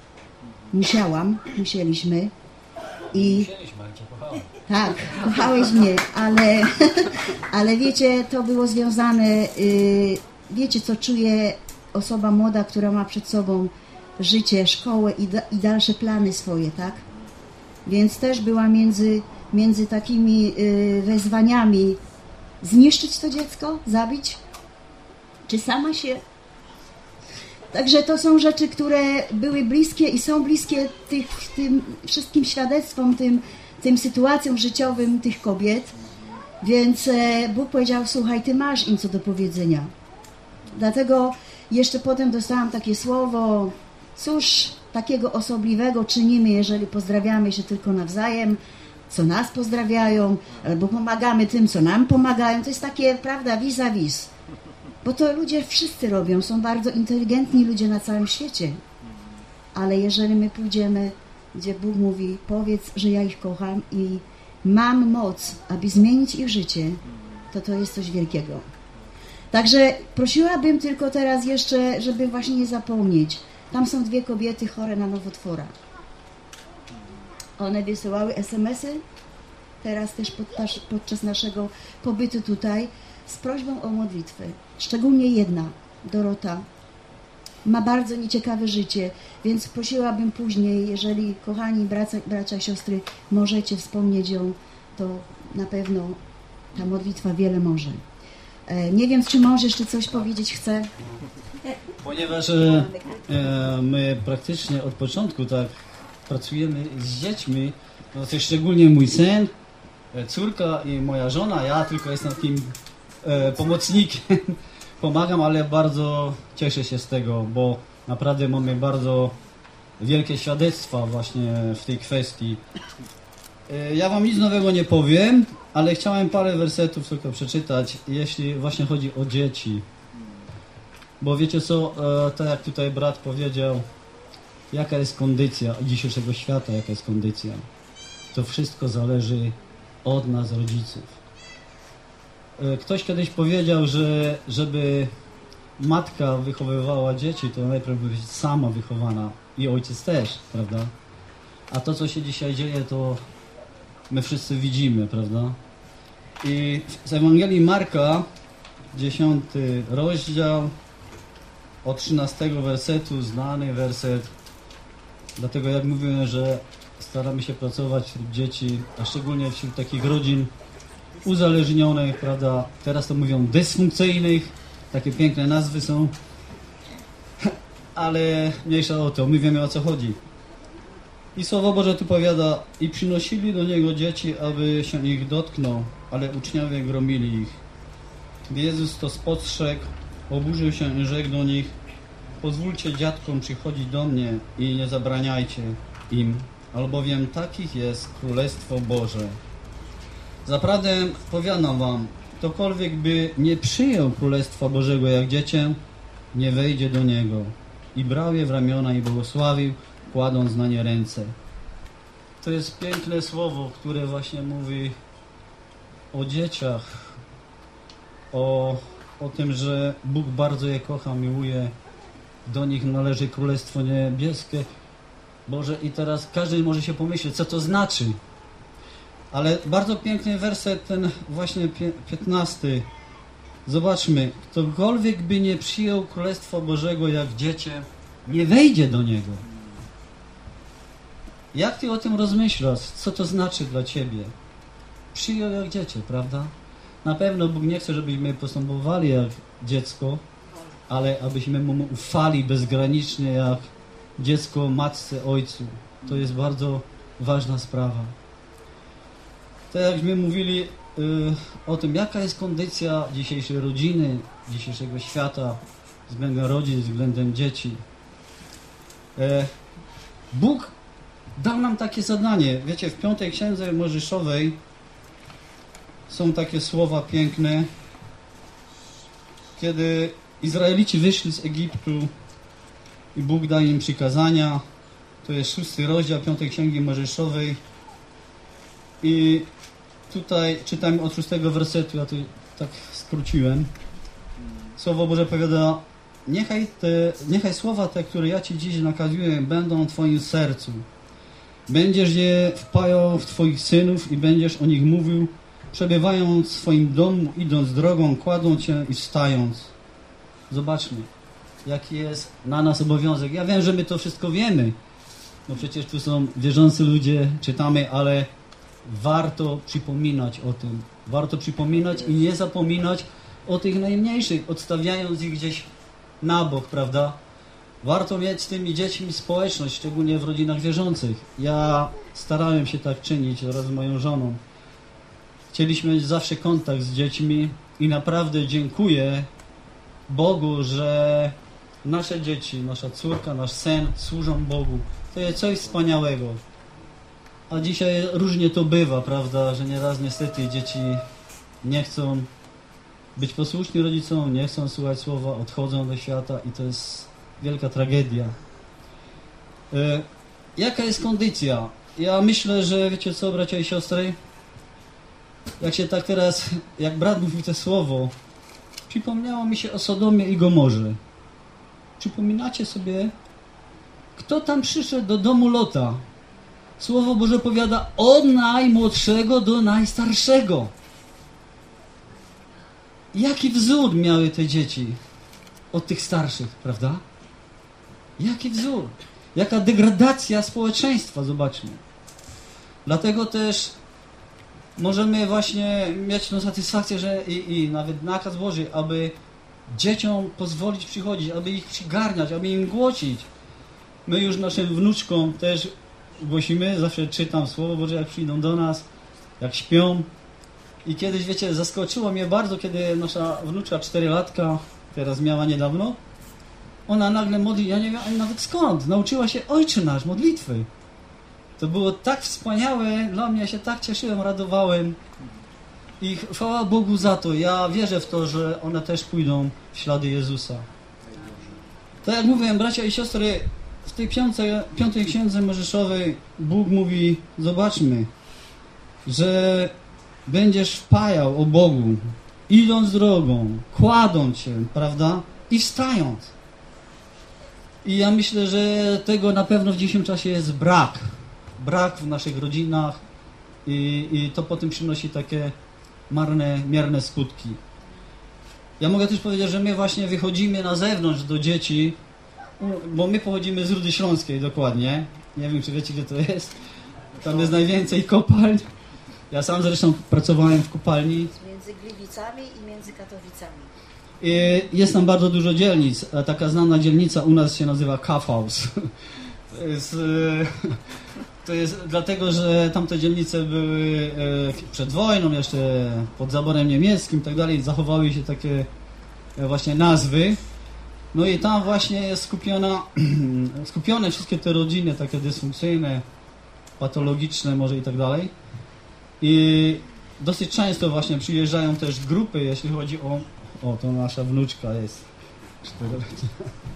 Musieliśmy. I tak, kochałeś mnie, ale wiecie, to było związane, wiecie co czuje osoba młoda, która ma przed sobą życie, szkołę i dalsze plany swoje, tak? Więc też była między takimi wezwaniami zniszczyć to dziecko, zabić, czy sama się. Także to są rzeczy, które były bliskie i są bliskie tym wszystkim świadectwom, tym sytuacjom życiowym tych kobiet. Więc Bóg powiedział, słuchaj, Ty masz im co do powiedzenia. Dlatego jeszcze potem dostałam takie słowo, cóż takiego osobliwego czynimy, jeżeli pozdrawiamy się tylko nawzajem, co nas pozdrawiają, albo pomagamy tym, co nam pomagają. To jest takie, prawda, vis-a-vis. Bo to ludzie wszyscy robią, są bardzo inteligentni ludzie na całym świecie. Ale jeżeli my pójdziemy, gdzie Bóg mówi, powiedz, że ja ich kocham i mam moc, aby zmienić ich życie, to jest coś wielkiego. Także prosiłabym tylko teraz jeszcze, żeby właśnie nie zapomnieć. Tam są 2 kobiety chore na nowotwora. One wysyłały SMS-y, teraz też podczas naszego pobytu tutaj, z prośbą o modlitwę. Szczególnie jedna, Dorota, ma bardzo nieciekawe życie, więc prosiłabym później, jeżeli kochani bracia, siostry, możecie wspomnieć ją, to na pewno ta modlitwa wiele może. Nie wiem, czy mąż jeszcze coś powiedzieć chce? Ponieważ my praktycznie od początku tak pracujemy z dziećmi, no to szczególnie mój syn, córka i moja żona, ja tylko jestem takim pomocnikiem, pomagam, ale bardzo cieszę się z tego, bo naprawdę mamy bardzo wielkie świadectwa właśnie w tej kwestii. Ja wam nic nowego nie powiem, ale chciałem parę wersetów tylko przeczytać, jeśli właśnie chodzi o dzieci. Bo wiecie co, tak jak tutaj brat powiedział, jaka jest kondycja dzisiejszego świata, jaka jest kondycja. To wszystko zależy od nas, rodziców. Ktoś kiedyś powiedział, że żeby matka wychowywała dzieci, to najpierw by być sama wychowana i ojciec też, prawda? A to, co się dzisiaj dzieje, to my wszyscy widzimy, prawda? I z Ewangelii Marka, 10 rozdział, od 13 wersetu, znany werset. Dlatego jak mówiłem, że staramy się pracować wśród dzieci, a szczególnie wśród takich rodzin uzależnionych, prawda? Teraz to mówią dysfunkcyjnych, takie piękne nazwy są, ale mniejsza o to, my wiemy, o co chodzi. I Słowo Boże tu powiada, i przynosili do Niego dzieci, aby się ich dotknął, ale uczniowie gromili ich. Gdy Jezus to spostrzegł, oburzył się i rzekł do nich, pozwólcie dziadkom przychodzić do mnie i nie zabraniajcie im, albowiem takich jest Królestwo Boże. Zaprawdę powiadam wam, ktokolwiek by nie przyjął Królestwa Bożego jak dziecię, nie wejdzie do niego. I brał je w ramiona i błogosławił, kładąc na nie ręce. To jest piękne słowo, które właśnie mówi o dzieciach, o tym, że Bóg bardzo je kocha, miłuje, do nich należy Królestwo Niebieskie. Boże, i teraz każdy może się pomyśleć, co to znaczy. Ale bardzo piękny werset, ten właśnie 15. Zobaczmy, ktokolwiek by nie przyjął Królestwa Bożego jak dziecię, nie wejdzie do niego. Jak ty o tym rozmyślasz? Co to znaczy dla ciebie? Przyjął jak dziecię, prawda? Na pewno Bóg nie chce, żebyśmy postępowali jak dziecko, ale abyśmy Mu ufali bezgranicznie jak dziecko matce, ojcu. To jest bardzo ważna sprawa. Tak jakśmy mówili o tym, jaka jest kondycja dzisiejszej rodziny, dzisiejszego świata względem rodzin, względem dzieci. Bóg dał nam takie zadanie. Wiecie, w 5 Księdze Mojżeszowej są takie słowa piękne. kiedy Izraelici wyszli z Egiptu i Bóg daje im przykazania. To jest 6 rozdział 5 Księgi Mojżeszowej. I tutaj czytam od 6 wersetu, ja to tak skróciłem. Słowo Boże powiada: niechaj słowa te, które ja Ci dziś nakazuję, będą w Twoim sercu. Będziesz je wpajał w Twoich synów i będziesz o nich mówił, przebywając w swoim domu, idąc drogą, kładąc się i wstając. Zobaczmy, jaki jest na nas obowiązek. Ja wiem, że my to wszystko wiemy. No przecież tu są wierzący ludzie, czytamy, ale warto przypominać o tym. Warto przypominać i nie zapominać o tych najmniejszych, odstawiając ich gdzieś na bok, prawda? Warto mieć z tymi dziećmi społeczność, szczególnie w rodzinach wierzących. Ja starałem się tak czynić wraz z moją żoną. Chcieliśmy mieć zawsze kontakt z dziećmi i naprawdę dziękuję Bogu, że nasze dzieci, nasza córka, nasz syn służą Bogu. To jest coś wspaniałego. A dzisiaj różnie to bywa, prawda, że nieraz niestety dzieci nie chcą być posłuszni rodzicom, nie chcą słuchać słowa, odchodzą do świata i to jest wielka tragedia. Jaka jest kondycja? Ja myślę, że wiecie co, bracia i siostry? Jak się tak teraz, jak brat mówił to słowo, przypomniało mi się o Sodomie i Gomorze. Przypominacie sobie, kto tam przyszedł do domu Lota? Słowo Boże powiada: od najmłodszego do najstarszego. Jaki wzór miały te dzieci od tych starszych, prawda? Jaki wzór? Jaka degradacja społeczeństwa, zobaczmy. Dlatego też możemy właśnie mieć tą satysfakcję, że i nawet nakaz Boży, aby dzieciom pozwolić przychodzić, aby ich przygarniać, aby im głosić. My już naszym wnuczkom też głosimy, zawsze czytam Słowo Boże, jak przyjdą do nas, jak śpią. I kiedyś, wiecie, zaskoczyło mnie bardzo, kiedy nasza wnuczka 4-latka, teraz miała niedawno, ona nagle modli, ja nie wiem nawet skąd, nauczyła się Ojcze Nasz, modlitwy. To było tak wspaniałe, dla mnie, ja się tak cieszyłem, radowałem. I chwała Bogu za to. Ja wierzę w to, że one też pójdą w ślady Jezusa. Tak jak mówiłem, bracia i siostry, w tej 5 Księdze Mojżeszowej Bóg mówi: zobaczmy, że będziesz wpajał o Bogu, idąc drogą, kładąc się, prawda, i wstając. I ja myślę, że tego na pewno w dzisiejszym czasie jest brak. Brak w naszych rodzinach i to potem przynosi takie mierne skutki. Ja mogę też powiedzieć, że my właśnie wychodzimy na zewnątrz do dzieci, bo my pochodzimy z Rudy Śląskiej dokładnie. Nie wiem, czy wiecie, gdzie to jest. Tam jest najwięcej kopalń. Ja sam zresztą pracowałem w kopalni. Między Gliwicami i między Katowicami. Jest tam bardzo dużo dzielnic. Taka znana dzielnica u nas się nazywa Kaufhaus. To jest dlatego, że tamte dzielnice były przed wojną, jeszcze pod zaborem niemieckim i tak dalej, zachowały się takie właśnie nazwy. No i tam właśnie jest skupione wszystkie te rodziny takie dysfunkcyjne, patologiczne może i tak dalej. I dosyć często właśnie przyjeżdżają też grupy, jeśli chodzi o to nasza wnuczka jest 4-letnia.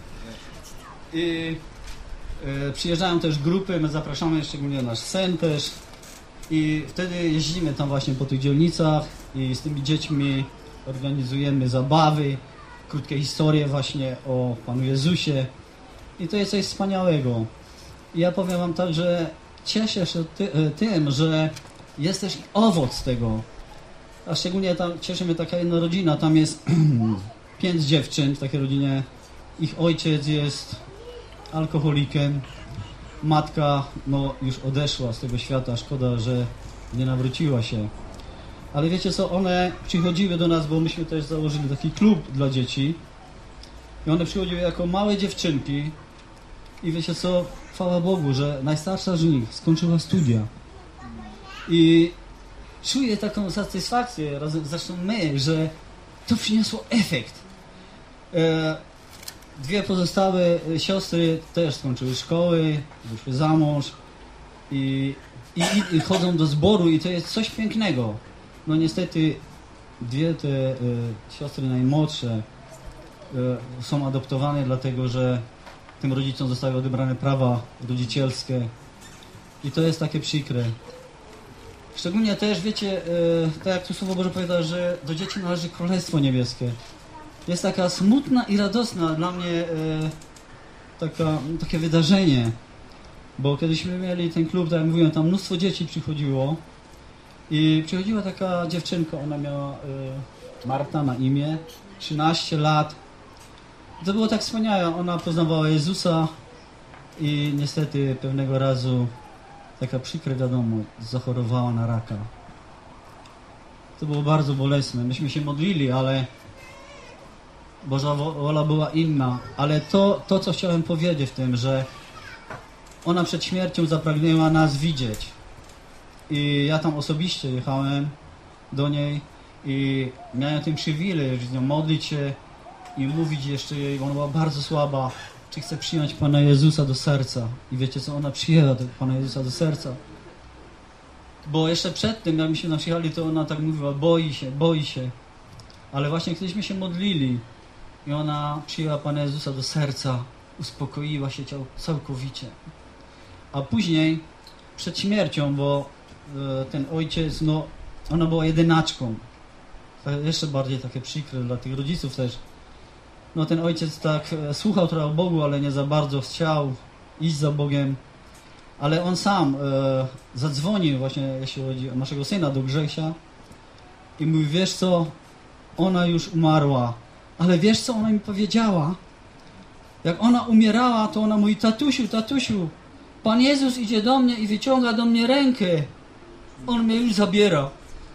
I przyjeżdżają też grupy, my zapraszamy, szczególnie nasz syn też. I wtedy jeździmy tam właśnie po tych dzielnicach i z tymi dziećmi organizujemy zabawy, krótkie historie właśnie o Panu Jezusie. I to jest coś wspaniałego. I ja powiem wam tak, że cieszę się tym, że jest też owoc tego. A szczególnie tam cieszy mnie taka jedna rodzina, tam jest 5 dziewczyn w takiej rodzinie. Ich ojciec jest alkoholikiem, matka już odeszła z tego świata, szkoda, że nie nawróciła się. Ale wiecie co, one przychodziły do nas, bo myśmy też założyli taki klub dla dzieci i one przychodziły jako małe dziewczynki i wiecie co, chwała Bogu, że najstarsza z nich skończyła studia i czuję taką satysfakcję, zresztą my, że to przyniosło efekt. 2 pozostałe siostry też skończyły szkoły, wyszły za mąż i chodzą do zboru i to jest coś pięknego. No niestety 2 te siostry najmłodsze są adoptowane, dlatego że tym rodzicom zostały odebrane prawa rodzicielskie. I to jest takie przykre. Szczególnie też, wiecie, tak jak tu Słowo Boże powiada, że do dzieci należy Królestwo Niebieskie. Jest taka smutna i radosna dla mnie takie wydarzenie. Bo kiedyśmy mieli ten klub, tak jak mówiłem, tam mnóstwo dzieci przychodziło. I przychodziła taka dziewczynka, ona miała Marta na imię, 13 lat. To było tak wspaniałe, ona poznawała Jezusa i niestety pewnego razu taka przykra wiadomość, zachorowała na raka. To było bardzo bolesne. Myśmy się modlili, ale Boża wola była inna. Ale to co chciałem powiedzieć w tym, że ona przed śmiercią zapragnęła nas widzieć. I ja tam osobiście jechałem do niej i miałem ten przywilej, że z nią modlić się i mówić jeszcze jej, ona była bardzo słaba, czy chce przyjąć Pana Jezusa do serca. I wiecie co, ona przyjęła Pana Jezusa do serca. Bo jeszcze przed tym, jak myśmy przyjechali, to ona tak mówiła, boi się. Ale właśnie kiedyśmy się modlili i ona przyjęła Pana Jezusa do serca, uspokoiła się całkowicie. A później, przed śmiercią, bo ten ojciec, no, ona była jedynaczką. Jeszcze bardziej takie przykre dla tych rodziców też. No ten ojciec tak słuchał trochę o Bogu, ale nie za bardzo chciał iść za Bogiem. Ale on sam zadzwonił właśnie, jeśli chodzi o naszego syna, do Grzesia i mówi, wiesz co, ona już umarła, ale wiesz co ona mi powiedziała? Jak ona umierała, to ona mówi, tatusiu, Pan Jezus idzie do mnie i wyciąga do mnie rękę. On mnie już zabiera.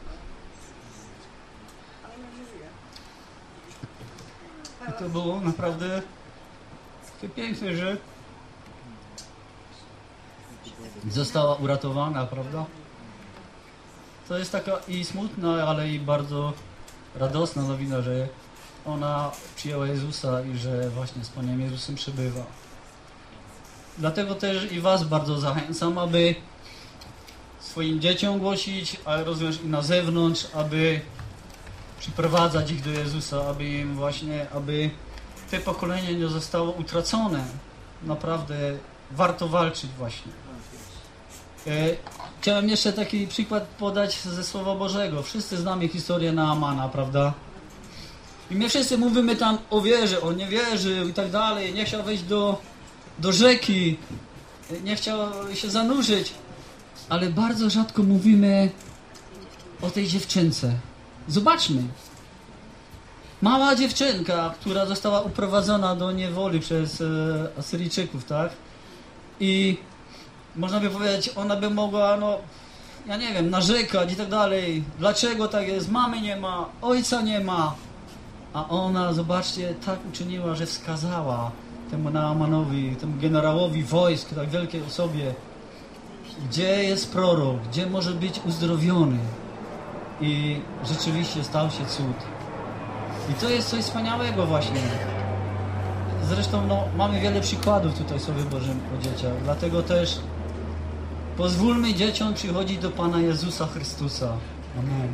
I to było naprawdę takie piękne, że została uratowana, prawda? To jest taka i smutna, ale i bardzo radosna nowina, że ona przyjęła Jezusa i że właśnie z Panem Jezusem przebywa. Dlatego też i was bardzo zachęcam, aby swoim dzieciom głosić, ale również i na zewnątrz, aby przyprowadzać ich do Jezusa, aby te pokolenie nie zostało utracone. Naprawdę warto walczyć właśnie. Chciałem jeszcze taki przykład podać ze Słowa Bożego. Wszyscy znamy historię Naamana, prawda? I my wszyscy mówimy tam o wierze, on nie wierzył i tak dalej, nie chciał wejść do rzeki, nie chciał się zanurzyć, ale bardzo rzadko mówimy o tej dziewczynce. Zobaczmy. Mała dziewczynka, która została uprowadzona do niewoli przez Asyryjczyków, tak? I można by powiedzieć, ona by mogła, ja nie wiem, narzekać i tak dalej. Dlaczego tak jest? Mamy nie ma, ojca nie ma. A ona, zobaczcie, tak uczyniła, że wskazała temu Naamanowi, temu generałowi wojsk, tak wielkiej osobie, gdzie jest prorok, gdzie może być uzdrowiony. I rzeczywiście stał się cud. I to jest coś wspaniałego właśnie. Zresztą mamy wiele przykładów tutaj w Słowie Bożym o dzieciach. Dlatego też pozwólmy dzieciom przychodzić do Pana Jezusa Chrystusa. Amen.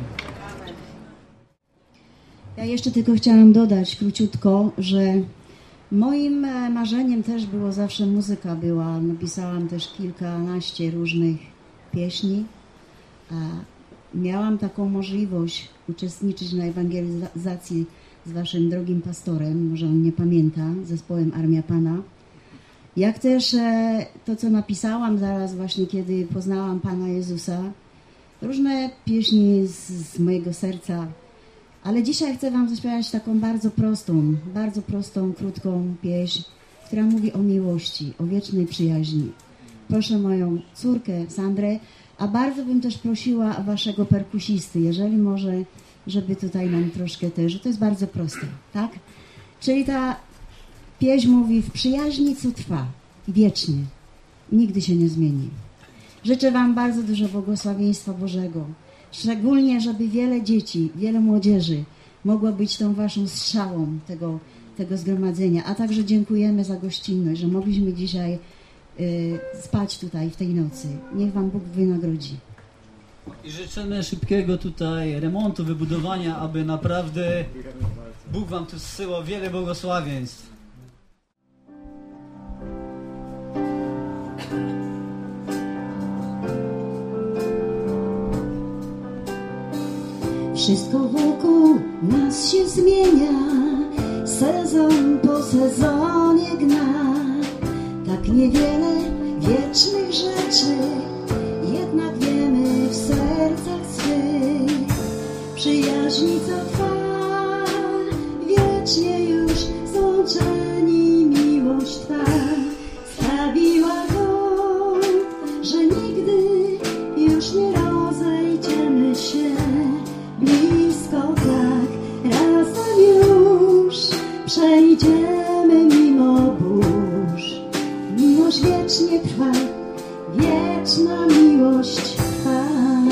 Ja jeszcze tylko chciałam dodać króciutko, że moim marzeniem też było zawsze muzyka była. Napisałam też kilkanaście różnych pieśni. Miałam taką możliwość uczestniczyć na ewangelizacji z waszym drogim pastorem, może on nie pamięta, zespołem Armia Pana. Jak też to, co napisałam zaraz właśnie, kiedy poznałam Pana Jezusa. Różne pieśni z mojego serca. Ale dzisiaj chcę wam zaśpiewać taką bardzo prostą, krótką pieśń, która mówi o miłości, o wiecznej przyjaźni. Proszę moją córkę Sandrę, a bardzo bym też prosiła waszego perkusisty, jeżeli może, żeby tutaj nam troszkę też, to jest bardzo proste, tak? Czyli ta pieśń mówi, w przyjaźni co trwa i wiecznie, nigdy się nie zmieni. Życzę wam bardzo dużo błogosławieństwa Bożego, szczególnie, żeby wiele dzieci, wiele młodzieży mogło być tą waszą strzałą tego zgromadzenia, a także dziękujemy za gościnność, że mogliśmy dzisiaj spać tutaj w tej nocy. Niech wam Bóg wynagrodzi. I życzymy szybkiego tutaj remontu, wybudowania, aby naprawdę Bóg wam tu zsyła wiele błogosławieństw. Wszystko wokół nas się zmienia, sezon po sezonie gna. Tak niewiele wiecznych rzeczy, jednak wiemy w sercach swych. Przyjaźni co trwa, wiecznie już złączeni miłość Twa sprawiła to, że nigdy już nie rozejdziemy się. Blisko tak, razem już przejdziemy mimo burz. Miłość wiecznie trwa, wieczna miłość trwa.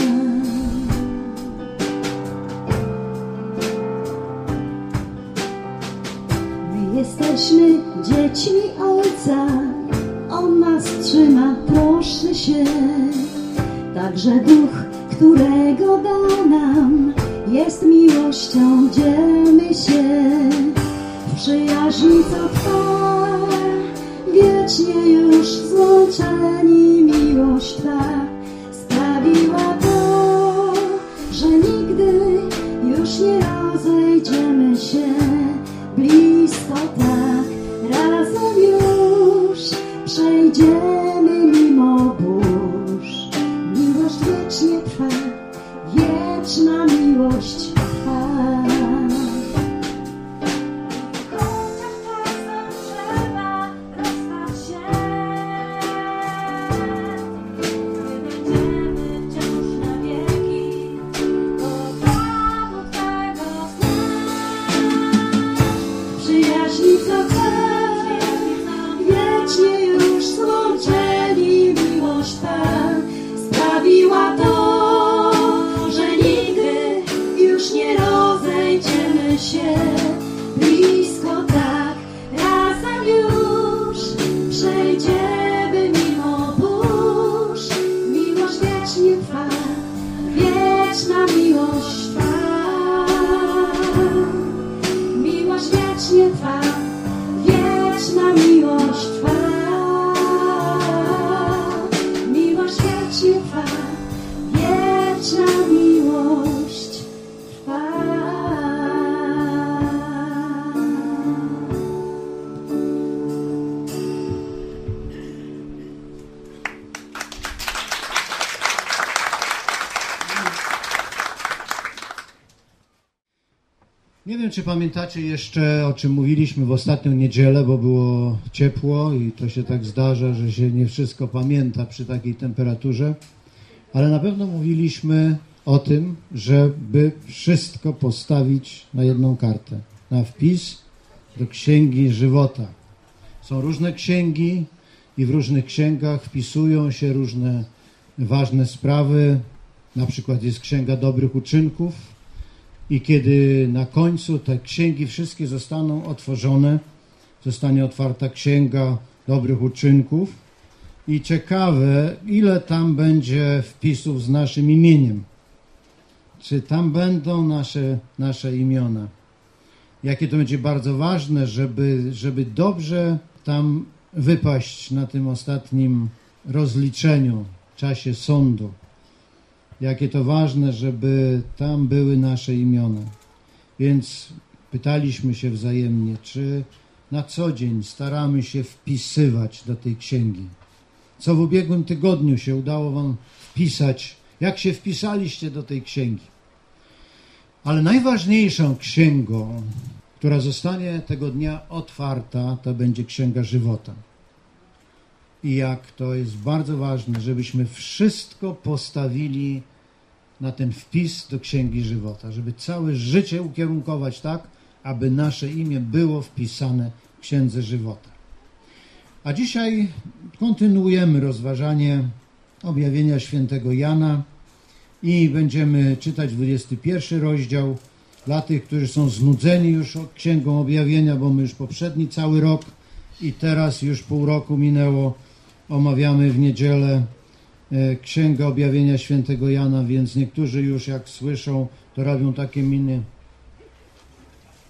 My jesteśmy dziećmi Ojca, On nas trzyma, troszczy się. Także Duch, którego da nam, jest miłością, dzielmy się. W przyjaźni co trwa, wiecznie już złączeni miłość Twa sprawiła to, że nigdy już nie rozejdziemy się. Blisko tak, razem już przejdziemy mimo burz. Miłość wiecznie trwa, wieczna miłość trwa. Chociaż czasem trzeba rozstać się, nie będziemy wciąż na wieki, bo prawo Twego Przyjaźni co trwa, wiecznie już złączeni miłość Twa sprawiła to, że nigdy już nie rozejdziemy się. Blisko tak, razem już przejdziemy mimo burz. Miłość wiecznie trwa, wieczna miłość trwa. Miłość wiecznie trwa, wieczna miłość trwa. Miłość wiecznie trwa, wieczna miłość trwa. Nie wiem, czy pamiętacie jeszcze, o czym mówiliśmy w ostatnią niedzielę, bo było ciepło i to się tak zdarza, że się nie wszystko pamięta przy takiej temperaturze, ale na pewno mówiliśmy o tym, żeby wszystko postawić na jedną kartę, na wpis do Księgi Żywota. Są różne księgi i w różnych księgach wpisują się różne ważne sprawy, na przykład jest Księga Dobrych Uczynków, i kiedy na końcu te księgi wszystkie zostaną otworzone, zostanie otwarta Księga Dobrych Uczynków i ciekawe, ile tam będzie wpisów z naszym imieniem. Czy tam będą nasze imiona? Jakie to będzie bardzo ważne, żeby dobrze tam wypaść na tym ostatnim rozliczeniu, czasie sądu. Jakie to ważne, żeby tam były nasze imiona. Więc pytaliśmy się wzajemnie, czy na co dzień staramy się wpisywać do tej księgi. Co w ubiegłym tygodniu się udało wam wpisać, jak się wpisaliście do tej księgi. Ale najważniejszą księgą, która zostanie tego dnia otwarta, to będzie Księga Żywota. I jak to jest bardzo ważne, żebyśmy wszystko postawili na ten wpis do Księgi Żywota, żeby całe życie ukierunkować tak, aby nasze imię było wpisane w Księdze Żywota. A dzisiaj kontynuujemy rozważanie objawienia świętego Jana i będziemy czytać 21 rozdział dla tych, którzy są znudzeni już Księgą Objawienia, bo my już poprzedni cały rok i teraz już pół roku minęło, omawiamy w niedzielę Księgę Objawienia świętego Jana, więc niektórzy już jak słyszą, to robią takie miny.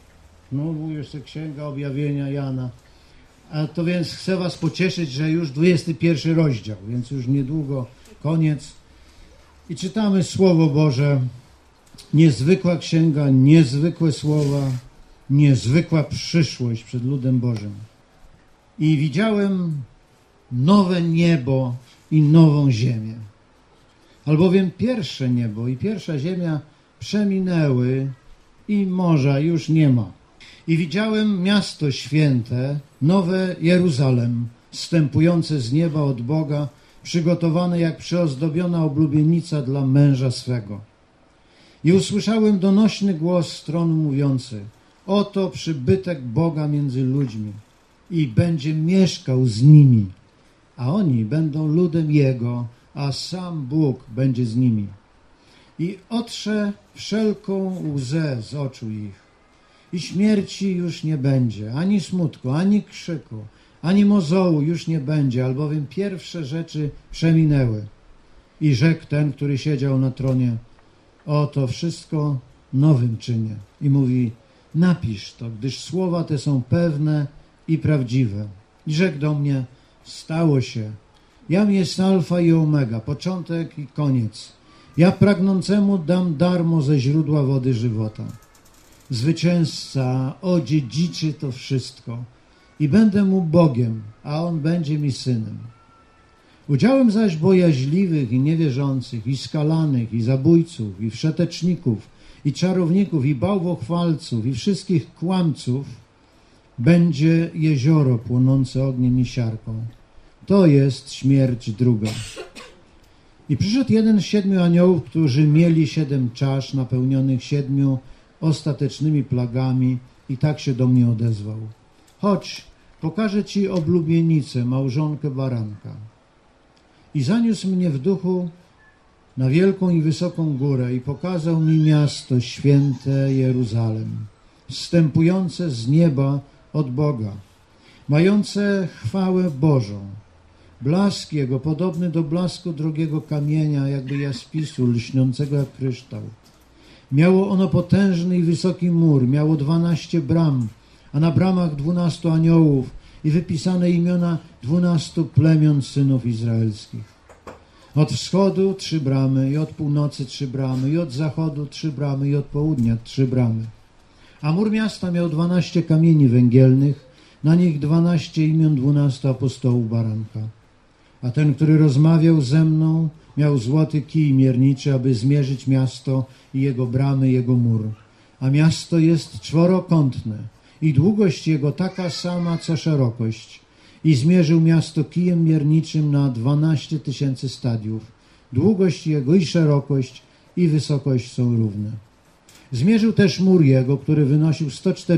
Znowu jeszcze Księga Objawienia Jana. A to więc chcę was pocieszyć, że już 21 rozdział, więc już niedługo koniec. I czytamy Słowo Boże. Niezwykła księga, niezwykłe słowa, niezwykła przyszłość przed ludem Bożym. I widziałem nowe niebo i nową ziemię. Albowiem pierwsze niebo i pierwsza ziemia przeminęły i morza już nie ma. I widziałem miasto święte, nowe Jeruzalem, zstępujące z nieba od Boga, przygotowane jak przyozdobiona oblubienica dla męża swego. I usłyszałem donośny głos z tronu mówiący: oto przybytek Boga między ludźmi i będzie mieszkał z nimi, a oni będą ludem Jego, a sam Bóg będzie z nimi. I otrze wszelką łzę z oczu ich. I śmierci już nie będzie, ani smutku, ani krzyku, ani mozołu już nie będzie, albowiem pierwsze rzeczy przeminęły. I rzekł ten, który siedział na tronie: oto wszystko nowym czynię. I mówi: napisz to, gdyż słowa te są pewne i prawdziwe. I rzekł do mnie: stało się. Jam jest alfa i omega, początek i koniec. Ja pragnącemu dam darmo ze źródła wody żywota. Zwycięzca odziedziczy to wszystko i będę mu Bogiem, a on będzie mi synem. Udziałem zaś bojaźliwych i niewierzących, i skalanych, i zabójców, i wszeteczników, i czarowników, i bałwochwalców, i wszystkich kłamców będzie jezioro płonące ogniem i siarką. To jest śmierć druga. I przyszedł jeden z 7 aniołów, którzy mieli 7 czasz napełnionych 7 ostatecznymi plagami, i tak się do mnie odezwał: chodź, pokażę ci oblubienicę, małżonkę baranka. I zaniósł mnie w duchu na wielką i wysoką górę i pokazał mi miasto święte Jeruzalem, zstępujące z nieba od Boga, mające chwałę Bożą. Blask jego podobny do blasku drogiego kamienia, jakby jaspisu, lśniącego jak kryształ. Miało ono potężny i wysoki mur, miało 12 bram, a na bramach 12 aniołów i wypisane imiona 12 plemion synów izraelskich. Od wschodu 3 bramy, i od północy 3 bramy, i od zachodu 3 bramy, i od południa 3 bramy. A mur miasta miał 12 kamieni węgielnych, na nich 12 imion 12 apostołów baranka. A ten, który rozmawiał ze mną, miał złoty kij mierniczy, aby zmierzyć miasto i jego bramy, jego mur. A miasto jest czworokątne i długość jego taka sama, co szerokość. I zmierzył miasto kijem mierniczym na 12 000 stadiów. Długość jego i szerokość i wysokość są równe. Zmierzył też mur jego, który wynosił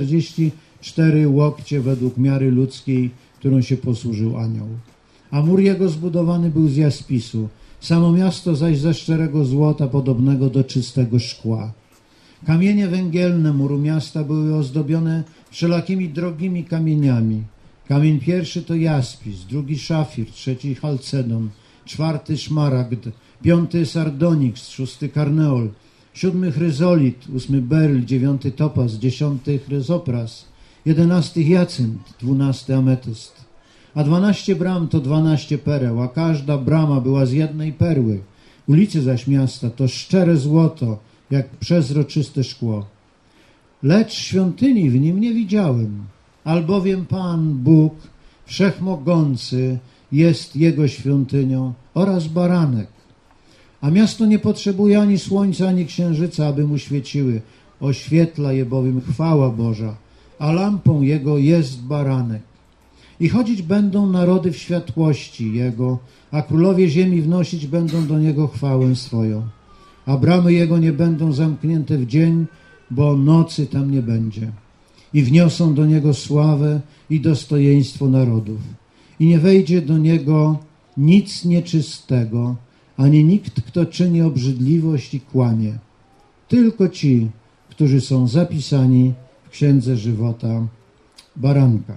144 łokcie według miary ludzkiej, którą się posłużył anioł. A mur jego zbudowany był z jaspisu, samo miasto zaś ze szczerego złota podobnego do czystego szkła. Kamienie węgielne muru miasta były ozdobione wszelakimi drogimi kamieniami. Kamień pierwszy to jaspis, drugi szafir, trzeci chalcedon, 4 szmaragd, 5 sardoniks, 6 karneol, 7 chryzolit, 8 beryl, 9 topaz, 10 chryzopras, 11 jacynt, 12 ametyst. A 12 bram to 12 pereł, a każda brama była z jednej perły. Ulice zaś miasta to szczere złoto, jak przezroczyste szkło. Lecz świątyni w nim nie widziałem, albowiem Pan Bóg Wszechmogący jest jego świątynią oraz baranek. A miasto nie potrzebuje ani słońca, ani księżyca, aby mu świeciły. Oświetla je bowiem chwała Boża, a lampą jego jest baranek. I chodzić będą narody w światłości jego, a królowie ziemi wnosić będą do niego chwałę swoją. A bramy jego nie będą zamknięte w dzień, bo nocy tam nie będzie. I wniosą do niego sławę i dostojeństwo narodów. I nie wejdzie do niego nic nieczystego, ani nikt, kto czyni obrzydliwość i kłamie. Tylko ci, którzy są zapisani w Księdze Żywota Baranka.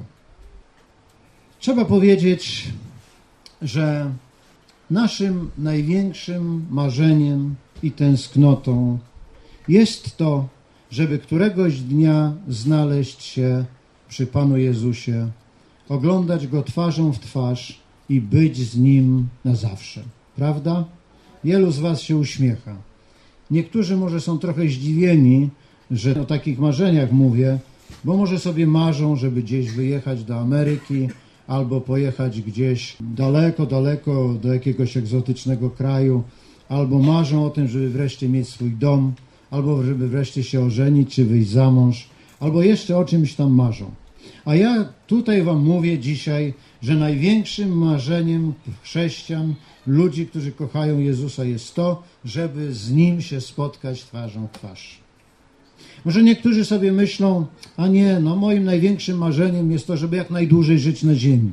Trzeba powiedzieć, że naszym największym marzeniem i tęsknotą jest to, żeby któregoś dnia znaleźć się przy Panu Jezusie, oglądać Go twarzą w twarz i być z Nim na zawsze. Prawda? Wielu z was się uśmiecha. Niektórzy może są trochę zdziwieni, że o takich marzeniach mówię, bo może sobie marzą, żeby gdzieś wyjechać do Ameryki albo pojechać gdzieś daleko, daleko do jakiegoś egzotycznego kraju, albo marzą o tym, żeby wreszcie mieć swój dom, albo żeby wreszcie się ożenić, czy wyjść za mąż, albo jeszcze o czymś tam marzą. A ja tutaj wam mówię dzisiaj, że największym marzeniem chrześcijan, ludzi, którzy kochają Jezusa, jest to, żeby z Nim się spotkać twarzą w twarz. Może niektórzy sobie myślą, a nie, no moim największym marzeniem jest to, żeby jak najdłużej żyć na ziemi.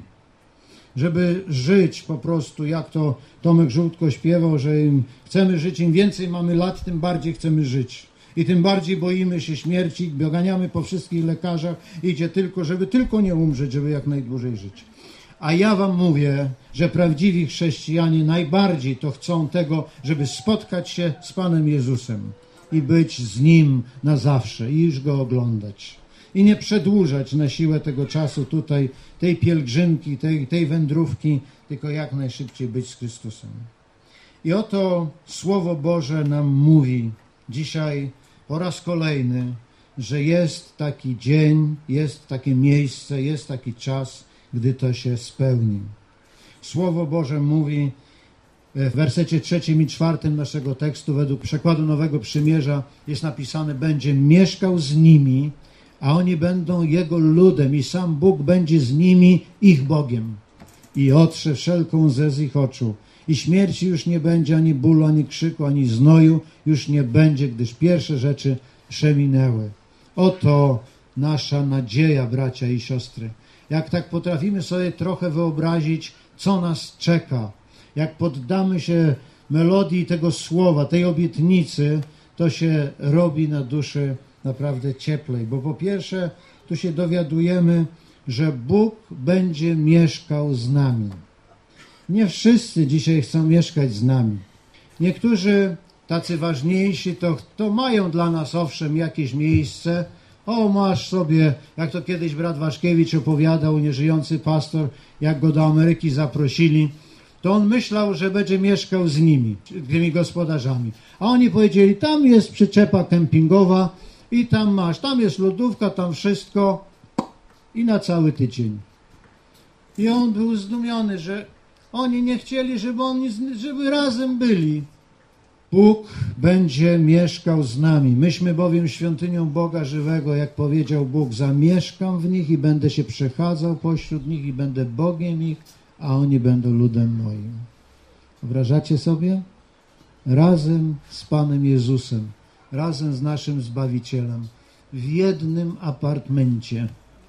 Żeby żyć po prostu, jak to Tomek Żółtko śpiewał, że chcemy żyć, im więcej mamy lat, tym bardziej chcemy żyć. I tym bardziej boimy się śmierci, doganiamy po wszystkich lekarzach, idzie tylko, żeby tylko nie umrzeć, żeby jak najdłużej żyć. A ja wam mówię, że prawdziwi chrześcijanie najbardziej to chcą tego, żeby spotkać się z Panem Jezusem i być z Nim na zawsze i już Go oglądać. I nie przedłużać na siłę tego czasu tutaj, tej pielgrzymki, tej wędrówki, tylko jak najszybciej być z Chrystusem. I oto Słowo Boże nam mówi dzisiaj po raz kolejny, że jest taki dzień, jest takie miejsce, jest taki czas, gdy to się spełni. Słowo Boże mówi w wersecie 3 i 4 naszego tekstu, według przekładu Nowego Przymierza jest napisane: będzie mieszkał z nimi, a oni będą Jego ludem i sam Bóg będzie z nimi ich Bogiem. I otrze wszelką łzę z ich oczu. I śmierci już nie będzie, ani bólu, ani krzyku, ani znoju już nie będzie, gdyż pierwsze rzeczy przeminęły. Oto nasza nadzieja, bracia i siostry. Jak tak potrafimy sobie trochę wyobrazić, co nas czeka, jak poddamy się melodii tego słowa, tej obietnicy, to się robi na duszy naprawdę cieplej. Bo po pierwsze, tu się dowiadujemy, że Bóg będzie mieszkał z nami. Nie wszyscy dzisiaj chcą mieszkać z nami. Niektórzy, tacy ważniejsi, to mają dla nas owszem jakieś miejsce. O, masz sobie, jak to kiedyś brat Waszkiewicz opowiadał, nieżyjący pastor, jak go do Ameryki zaprosili, to on myślał, że będzie mieszkał z nimi, tymi gospodarzami. A oni powiedzieli, tam jest przyczepa kempingowa i tam masz, tam jest lodówka, tam wszystko i na cały tydzień. I on był zdumiony, że oni nie chcieli, żeby razem byli. Bóg będzie mieszkał z nami. Myśmy bowiem świątynią Boga żywego, jak powiedział Bóg, zamieszkam w nich i będę się przechadzał pośród nich i będę Bogiem ich, a oni będą ludem moim. Wyobrażacie sobie? Razem z Panem Jezusem, razem z naszym Zbawicielem, w jednym apartmencie,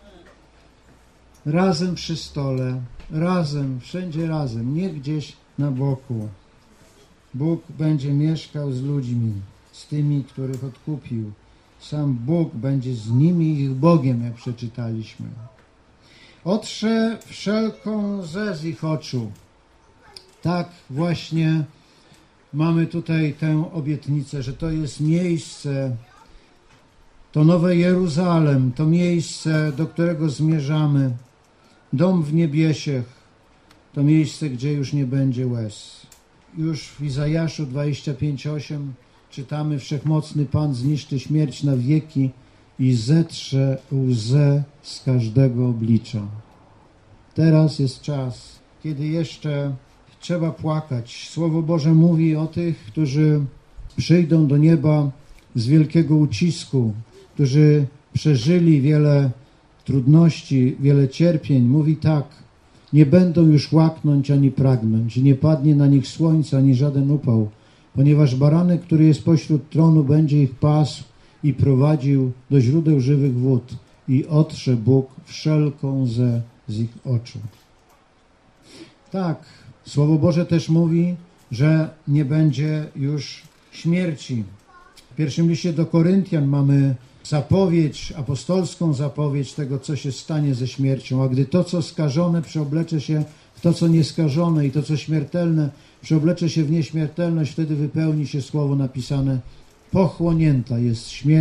razem przy stole, razem, wszędzie razem, nie gdzieś na boku. Bóg będzie mieszkał z ludźmi, z tymi, których odkupił. Sam Bóg będzie z nimi ich Bogiem, jak przeczytaliśmy. Otrze wszelką łzę z ich oczu. Tak właśnie mamy tutaj tę obietnicę, że to jest miejsce, to Nowe Jeruzalem, to miejsce, do którego zmierzamy. Dom w niebiesiech, to miejsce, gdzie już nie będzie łez. Już w Izajaszu 25:8 czytamy: Wszechmocny Pan zniszczy śmierć na wieki i zetrze łzę z każdego oblicza. Teraz jest czas, kiedy jeszcze trzeba płakać. Słowo Boże mówi o tych, którzy przyjdą do nieba z wielkiego ucisku, którzy przeżyli wiele trudności, wiele cierpień. Mówi tak: nie będą już łaknąć ani pragnąć, nie padnie na nich słońce ani żaden upał, ponieważ baranek, który jest pośród tronu, będzie ich pasł i prowadził do źródeł żywych wód i otrze Bóg wszelką łzę z ich oczu. Tak, Słowo Boże też mówi, że nie będzie już śmierci. W pierwszym liście do Koryntian mamy zapowiedź, apostolską zapowiedź tego, co się stanie ze śmiercią. A gdy to, co skażone, przeoblecze się w to, co nieskażone, i to, co śmiertelne, przeoblecze się w nieśmiertelność, wtedy wypełni się słowo napisane: pochłonięta jest śmierć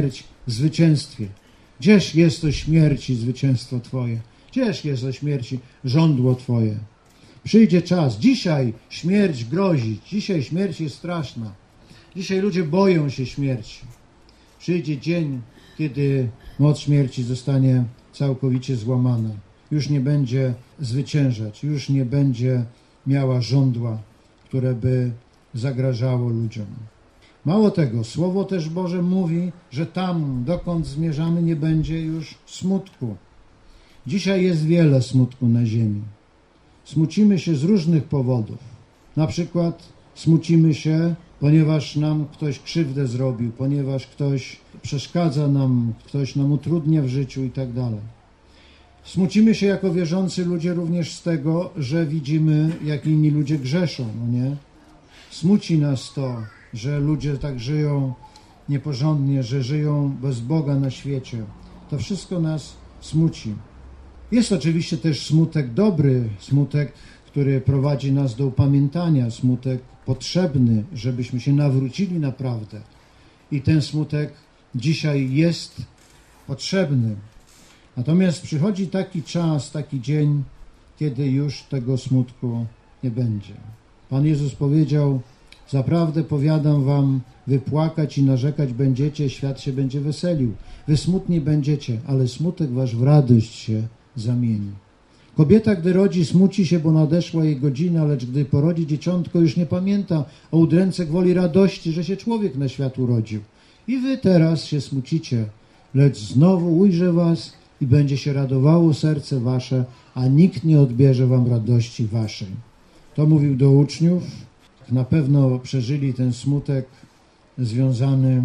zwycięstwie. Gdzież jest o śmierci zwycięstwo Twoje? Gdzież jest o śmierci żądło Twoje? Przyjdzie czas. Dzisiaj śmierć grozi. Dzisiaj śmierć jest straszna. Dzisiaj ludzie boją się śmierci. Przyjdzie dzień, kiedy moc śmierci zostanie całkowicie złamana. Już nie będzie zwyciężać. Już nie będzie miała żądła, które by zagrażało ludziom. Mało tego, Słowo też Boże mówi, że tam, dokąd zmierzamy, nie będzie już smutku. Dzisiaj jest wiele smutku na ziemi. Smucimy się z różnych powodów. Na przykład smucimy się, ponieważ nam ktoś krzywdę zrobił, ponieważ ktoś przeszkadza nam, ktoś nam utrudnia w życiu i tak dalej. Smucimy się jako wierzący ludzie również z tego, że widzimy, jak inni ludzie grzeszą, no nie? Smuci nas to, że ludzie tak żyją nieporządnie, że żyją bez Boga na świecie. To wszystko nas smuci. Jest oczywiście też smutek dobry, smutek, który prowadzi nas do upamiętania, smutek potrzebny, żebyśmy się nawrócili naprawdę. I ten smutek dzisiaj jest potrzebny. Natomiast przychodzi taki czas, taki dzień, kiedy już tego smutku nie będzie. Pan Jezus powiedział: zaprawdę powiadam wam, wy płakać i narzekać będziecie, świat się będzie weselił. Wy smutni będziecie, ale smutek wasz w radość się zamieni. Kobieta, gdy rodzi, smuci się, bo nadeszła jej godzina, lecz gdy porodzi dzieciątko, już nie pamięta o udręce gwoli radości, że się człowiek na świat urodził. I wy teraz się smucicie, lecz znowu ujrzę was i będzie się radowało serce wasze, a nikt nie odbierze wam radości waszej. To mówił do uczniów. Na pewno przeżyli ten smutek związany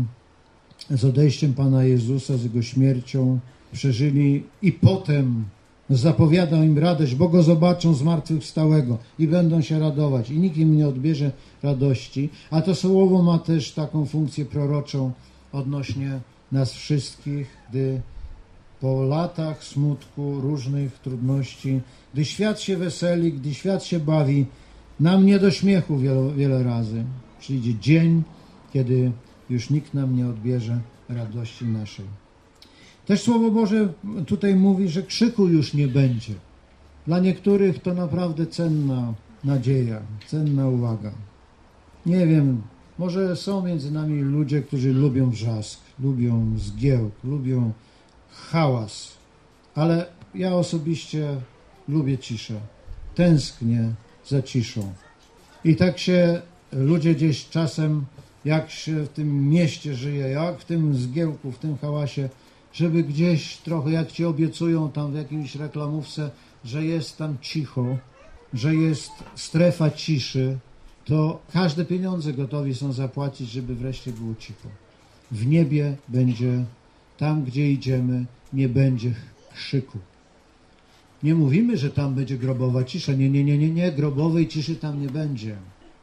z odejściem Pana Jezusa, z Jego śmiercią. Przeżyli i potem zapowiadał im radość, bo Go zobaczą zmartwychwstałego i będą się radować i nikt im nie odbierze radości. A to słowo ma też taką funkcję proroczą odnośnie nas wszystkich, gdy po latach smutku, różnych trudności, gdy świat się weseli, gdy świat się bawi, nam nie do śmiechu wiele razy. Przyjdzie dzień, kiedy już nikt nam nie odbierze radości naszej. Też Słowo Boże tutaj mówi, że krzyku już nie będzie. Dla niektórych to naprawdę cenna nadzieja, cenna uwaga. Nie wiem, może są między nami ludzie, którzy lubią wrzask, lubią zgiełk, lubią hałas, ale ja osobiście lubię ciszę. Tęsknię za ciszą. I tak się ludzie gdzieś czasem, jak się w tym mieście żyje, jak w tym zgiełku, w tym hałasie, żeby gdzieś trochę, jak ci obiecują tam w jakiejś reklamówce, że jest tam cicho, że jest strefa ciszy, to każde pieniądze gotowi są zapłacić, żeby wreszcie było cicho. W niebie będzie, tam gdzie idziemy, nie będzie krzyku. Nie mówimy, że tam będzie grobowa cisza. Nie. Grobowej ciszy tam nie będzie.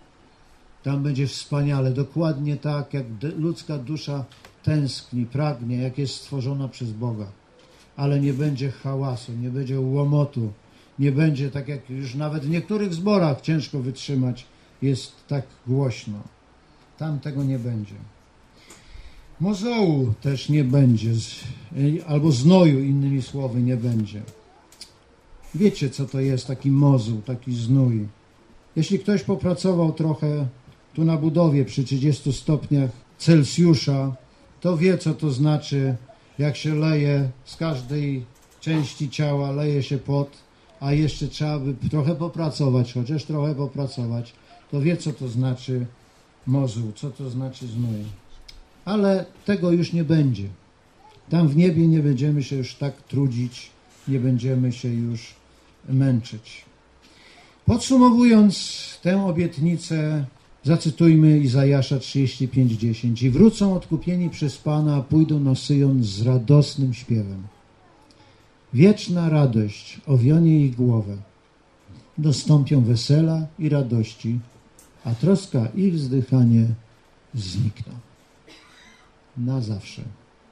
Tam będzie wspaniale. Dokładnie tak, jak ludzka dusza tęskni, pragnie, jak jest stworzona przez Boga. Ale nie będzie hałasu, nie będzie łomotu. Nie będzie tak, jak już nawet w niektórych zborach ciężko wytrzymać. Jest tak głośno. Tam tego nie będzie. Mozołu też nie będzie. Albo znoju, innymi słowy, nie będzie. Wiecie, co to jest taki mozuł, taki znój. Jeśli ktoś popracował trochę tu na budowie przy 30 stopniach Celsjusza, to wie, co to znaczy, jak się leje z każdej części ciała, leje się pot, a jeszcze trzeba by trochę popracować, chociaż trochę popracować, to wie, co to znaczy mozuł, co to znaczy znój. Ale tego już nie będzie. Tam w niebie nie będziemy się już tak trudzić, nie będziemy się już męczyć. Podsumowując tę obietnicę, zacytujmy Izajasza 35:10. I wrócą odkupieni przez Pana, a pójdą na Syjon z radosnym śpiewem. Wieczna radość owionie ich głowę. Dostąpią wesela i radości, a troska i wzdychanie znikną. Na zawsze.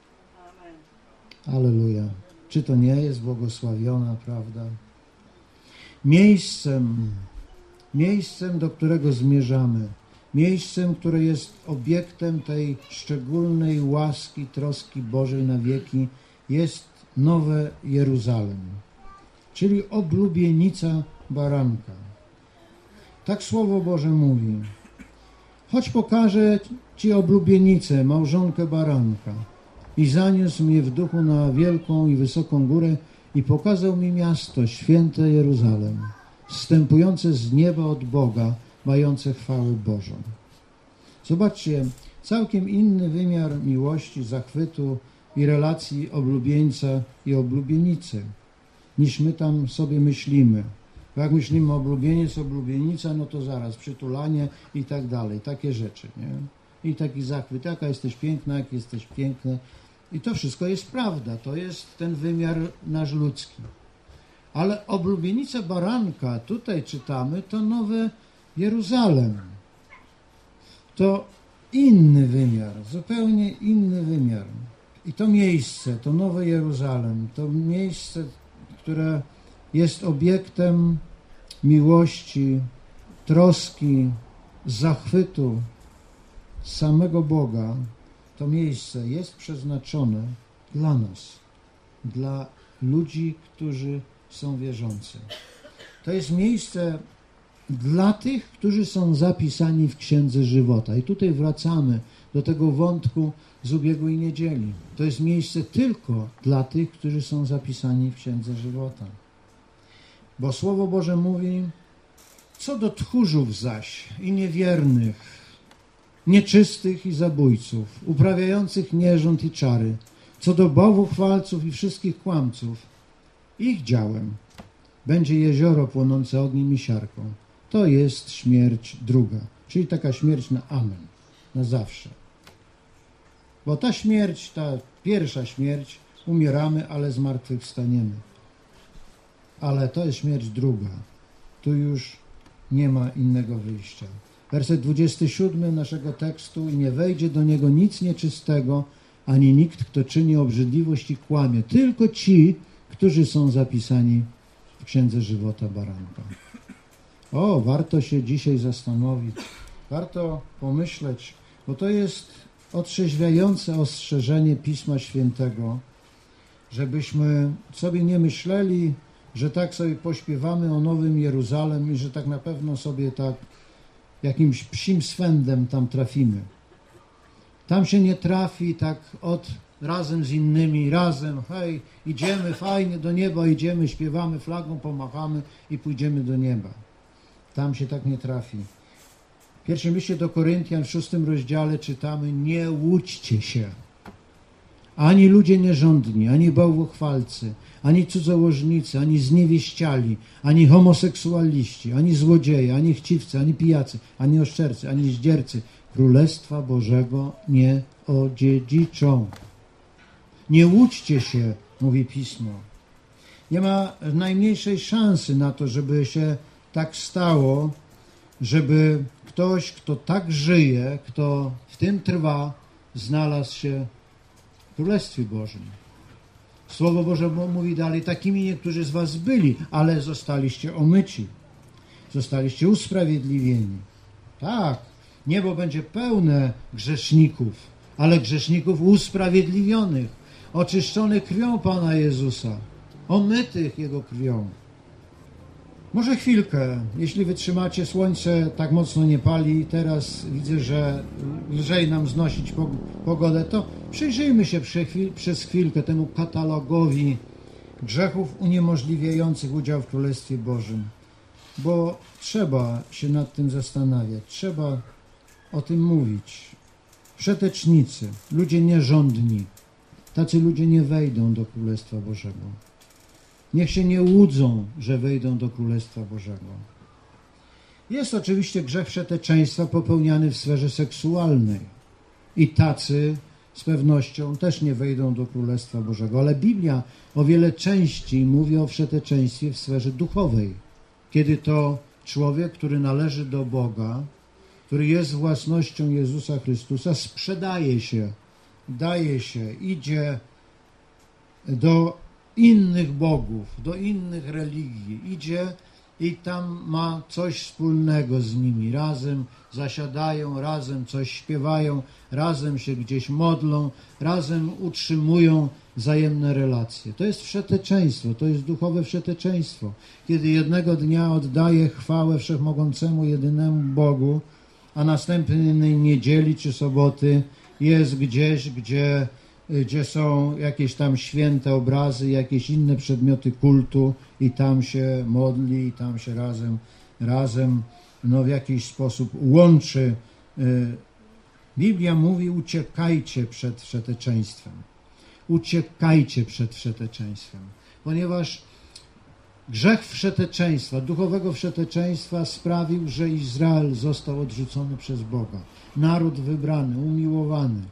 Alleluja. Czy to nie jest błogosławiona prawda? Miejscem, do którego zmierzamy, miejscem, które jest obiektem tej szczególnej łaski, troski Bożej na wieki, jest Nowe Jeruzalem, czyli oblubienica baranka. Tak Słowo Boże mówi. Choć pokażę Ci oblubienicę, małżonkę baranka. I zaniósł mnie w duchu na wielką i wysoką górę i pokazał mi miasto, święte Jeruzalem, zstępujące z nieba od Boga, mające chwałę Bożą. Zobaczcie, całkiem inny wymiar miłości, zachwytu i relacji oblubieńca i oblubienicy, niż my tam sobie myślimy. Bo jak myślimy oblubieniec, oblubienica, no to zaraz przytulanie i tak dalej, takie rzeczy, nie? I taki zachwyt, jaka jesteś piękna, jak jesteś piękny. I to wszystko jest prawda, to jest ten wymiar nasz ludzki. Ale oblubienica baranka, tutaj czytamy, to Nowe Jeruzalem. To inny wymiar, zupełnie inny wymiar. I to miejsce, to Nowe Jeruzalem, to miejsce, które jest obiektem miłości, troski, zachwytu samego Boga, to miejsce jest przeznaczone dla nas, dla ludzi, którzy są wierzący. To jest miejsce dla tych, którzy są zapisani w Księdze Żywota. I tutaj wracamy do tego wątku z ubiegłej niedzieli. To jest miejsce tylko dla tych, którzy są zapisani w Księdze Żywota. Bo Słowo Boże mówi, co do tchórzów zaś i niewiernych, nieczystych i zabójców, uprawiających nierząd i czary, co do bałwochwalców i wszystkich kłamców, ich działem będzie jezioro płonące ogniem i siarką. To jest śmierć druga, czyli taka śmierć na amen, na zawsze. Bo ta śmierć, ta pierwsza śmierć, umieramy, ale zmartwychwstaniemy. Ale to jest śmierć druga. Tu już nie ma innego wyjścia. Werset 27 naszego tekstu. I nie wejdzie do niego nic nieczystego, ani nikt, kto czyni obrzydliwość i kłamie. Tylko ci, którzy są zapisani w Księdze Żywota Baranka. O, warto się dzisiaj zastanowić. Warto pomyśleć, bo to jest otrzeźwiające ostrzeżenie Pisma Świętego, żebyśmy sobie nie myśleli, że tak sobie pośpiewamy o Nowym Jeruzalem i że tak na pewno sobie tak jakimś psim swędem tam trafimy. Tam się nie trafi tak razem z innymi, razem, hej, idziemy fajnie do nieba, idziemy, śpiewamy, flagą pomachamy i pójdziemy do nieba. Tam się tak nie trafi. W pierwszym liście do Koryntian w 6 rozdziale czytamy: nie łudźcie się. Ani ludzie nierządni, ani bałwochwalcy, ani cudzołożnicy, ani zniewieściali, ani homoseksualiści, ani złodzieje, ani chciwcy, ani pijacy, ani oszczercy, ani zdziercy Królestwa Bożego nie odziedziczą. Nie łudźcie się, mówi Pismo. Nie ma najmniejszej szansy na to, żeby się tak stało, żeby ktoś, kto tak żyje, kto w tym trwa, znalazł się w Królestwie Bożym. Słowo Boże mówi dalej, takimi niektórzy z was byli, ale zostaliście omyci. Zostaliście usprawiedliwieni. Tak, niebo będzie pełne grzeszników, ale grzeszników usprawiedliwionych, oczyszczonych krwią Pana Jezusa, omytych Jego krwią. Może chwilkę, jeśli wytrzymacie, słońce tak mocno nie pali, teraz widzę, że lżej nam znosić pogodę, to przyjrzyjmy się przez chwilkę temu katalogowi grzechów uniemożliwiających udział w Królestwie Bożym, bo trzeba się nad tym zastanawiać, trzeba o tym mówić. Wszetecznicy, ludzie nierządni, tacy ludzie nie wejdą do Królestwa Bożego. Niech się nie łudzą, że wejdą do Królestwa Bożego. Jest oczywiście grzech wszeteczeństwa popełniany w sferze seksualnej. I tacy z pewnością też nie wejdą do Królestwa Bożego. Ale Biblia o wiele częściej mówi o wszeteczeństwie w sferze duchowej. Kiedy to człowiek, który należy do Boga, który jest własnością Jezusa Chrystusa, sprzedaje się, daje się, idzie do innych bogów, do innych religii, idzie i tam ma coś wspólnego z nimi. Razem zasiadają, razem coś śpiewają, razem się gdzieś modlą, razem utrzymują wzajemne relacje. To jest wszeteczeństwo, to jest duchowe wszeteczeństwo. Kiedy jednego dnia oddaję chwałę Wszechmogącemu, jedynemu Bogu, a następnej niedzieli czy soboty jest gdzieś, gdzie są jakieś tam święte obrazy, jakieś inne przedmioty kultu i tam się modli, i tam się razem w jakiś sposób łączy. Biblia mówi: uciekajcie przed wszeteczeństwem. Uciekajcie przed wszeteczeństwem, ponieważ grzech wszeteczeństwa, duchowego wszeteczeństwa sprawił, że Izrael został odrzucony przez Boga. Naród wybrany, umiłowany.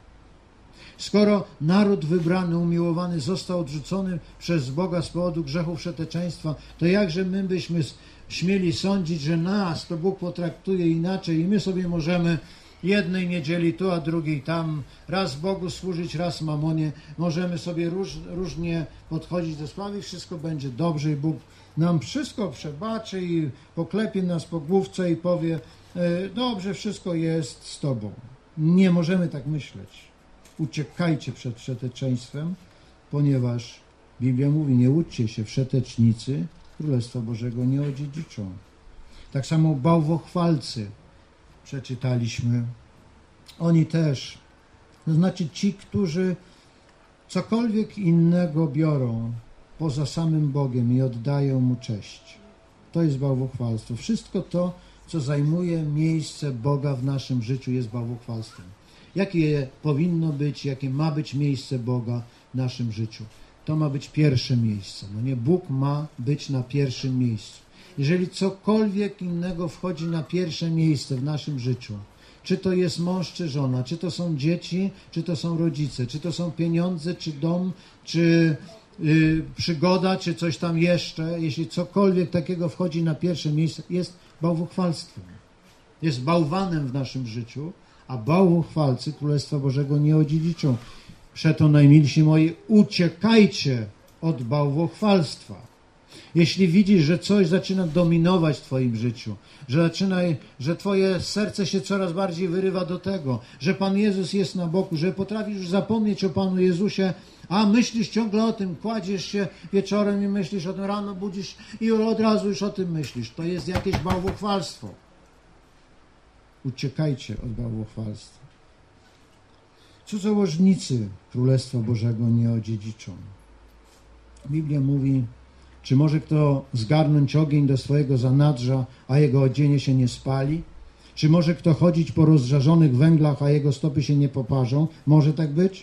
Skoro naród wybrany, umiłowany został odrzucony przez Boga z powodu grzechu wszeteczeństwa, to jakże my byśmy śmieli sądzić, że nas to Bóg potraktuje inaczej i my sobie możemy jednej niedzieli tu, a drugiej tam, raz Bogu służyć, raz mamonie. Możemy sobie różnie podchodzić do sprawy i wszystko będzie dobrze i Bóg nam wszystko przebaczy i poklepie nas po główce i powie: dobrze, wszystko jest z Tobą. Nie możemy tak myśleć. Uciekajcie przed wszeteczeństwem, ponieważ Biblia mówi: nie łudźcie się, wszetecznicy Królestwa Bożego nie odziedziczą. Tak samo bałwochwalcy przeczytaliśmy. Oni też, to znaczy ci, którzy cokolwiek innego biorą poza samym Bogiem i oddają Mu cześć. To jest bałwochwalstwo. Wszystko to, co zajmuje miejsce Boga w naszym życiu, jest bałwochwalstwem. Jakie powinno być, jakie ma być miejsce Boga w naszym życiu? To ma być pierwsze miejsce. No nie, Bóg ma być na pierwszym miejscu. Jeżeli cokolwiek innego wchodzi na pierwsze miejsce w naszym życiu, czy to jest mąż, czy żona, czy to są dzieci, czy to są rodzice, czy to są pieniądze, czy dom, czy przygoda, czy coś tam jeszcze, jeśli cokolwiek takiego wchodzi na pierwsze miejsce, jest bałwochwalstwem. Jest bałwanem w naszym życiu, a bałwochwalcy Królestwa Bożego nie odziedziczą. Przeto, najmilsi moi, uciekajcie od bałwochwalstwa. Jeśli widzisz, że coś zaczyna dominować w Twoim życiu, że Twoje serce się coraz bardziej wyrywa do tego, że Pan Jezus jest na boku, że potrafisz już zapomnieć o Panu Jezusie, a myślisz ciągle o tym, kładziesz się wieczorem i myślisz o tym, rano budzisz i od razu już o tym myślisz. To jest jakieś bałwochwalstwo. Uciekajcie od bałwochwalstwa. Cudzołożnicy Królestwa Bożego nie odziedziczą. Biblia mówi: czy może kto zgarnąć ogień do swojego zanadrza, a jego odzienie się nie spali? Czy może kto chodzić po rozżarzonych węglach, a jego stopy się nie poparzą? Może tak być?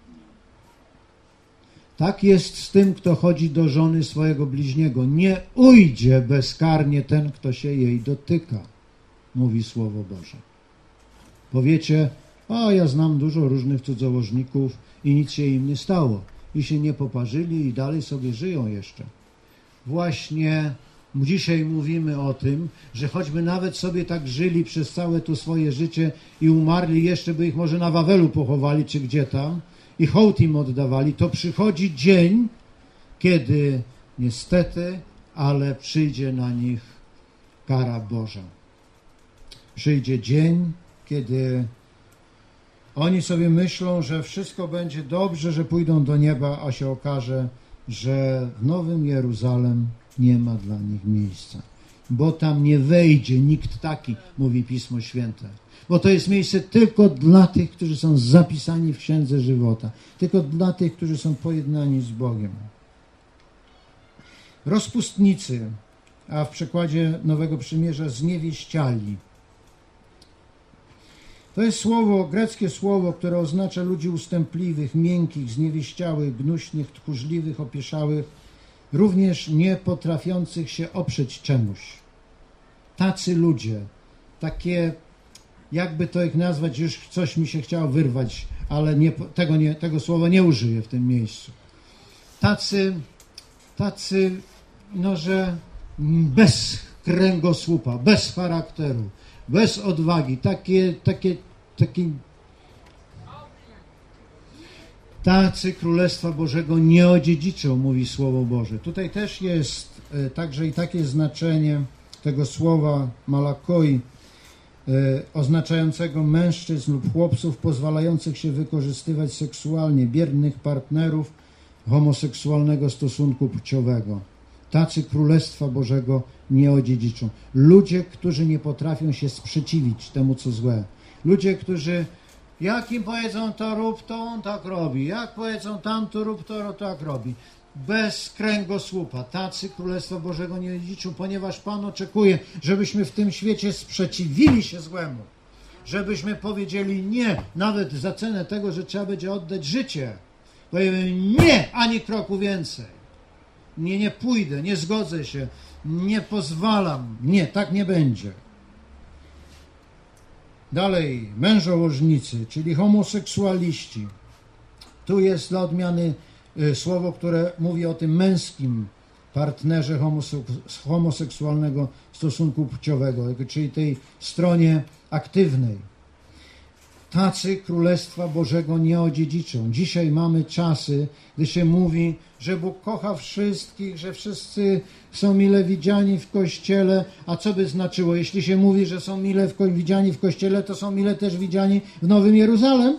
Tak jest z tym, kto chodzi do żony swojego bliźniego. Nie ujdzie bezkarnie ten, kto się jej dotyka, mówi Słowo Boże. Powiecie: a ja znam dużo różnych cudzołożników i nic się im nie stało. I się nie poparzyli i dalej sobie żyją jeszcze. Właśnie dzisiaj mówimy o tym, że choćby nawet sobie tak żyli przez całe to swoje życie i umarli, jeszcze by ich może na Wawelu pochowali, czy gdzie tam, i hołd im oddawali, to przychodzi dzień, kiedy niestety, ale przyjdzie na nich kara Boża. Przyjdzie dzień, kiedy oni sobie myślą, że wszystko będzie dobrze, że pójdą do nieba, a się okaże, że w Nowym Jeruzalem nie ma dla nich miejsca. Bo tam nie wejdzie nikt taki, mówi Pismo Święte. Bo to jest miejsce tylko dla tych, którzy są zapisani w Księdze Żywota. Tylko dla tych, którzy są pojednani z Bogiem. Rozpustnicy, a w przekładzie Nowego Przymierza zniewieściali. To jest słowo, greckie słowo, które oznacza ludzi ustępliwych, miękkich, zniewieściałych, gnuśnych, tchórzliwych, opieszałych, również nie potrafiących się oprzeć czemuś. Tacy ludzie, takie, jakby to ich nazwać, już coś mi się chciało wyrwać, ale tego słowa nie użyję w tym miejscu. Tacy, no że bez kręgosłupa, bez charakteru, bez odwagi, tacy Królestwa Bożego nie odziedziczą, mówi Słowo Boże. Tutaj też jest także i takie znaczenie tego słowa malakoi, oznaczającego mężczyzn lub chłopców pozwalających się wykorzystywać seksualnie, biernych partnerów homoseksualnego stosunku płciowego. Tacy Królestwa Bożego nie odziedziczą. Ludzie, którzy nie potrafią się sprzeciwić temu, co złe. Ludzie, którzy jak im powiedzą to rób, to on tak robi. Jak powiedzą tamto rób, to tak robi. Bez kręgosłupa. Tacy Królestwa Bożego nie odziedziczą, ponieważ Pan oczekuje, żebyśmy w tym świecie sprzeciwili się złemu. Żebyśmy powiedzieli nie, nawet za cenę tego, że trzeba będzie oddać życie. Powiemy nie, ani kroku więcej. Nie pójdę, nie zgodzę się, nie pozwalam. Nie, tak nie będzie. Dalej, mężołożnicy, czyli homoseksualiści. Tu jest dla odmiany słowo, które mówi o tym męskim partnerze homoseksualnego stosunku płciowego, czyli tej stronie aktywnej. Tacy Królestwa Bożego nie odziedziczą. Dzisiaj mamy czasy, gdy się mówi, że Bóg kocha wszystkich, że wszyscy są mile widziani w Kościele. A co by znaczyło? Jeśli się mówi, że są mile widziani w Kościele, to są mile też widziani w Nowym Jeruzalem?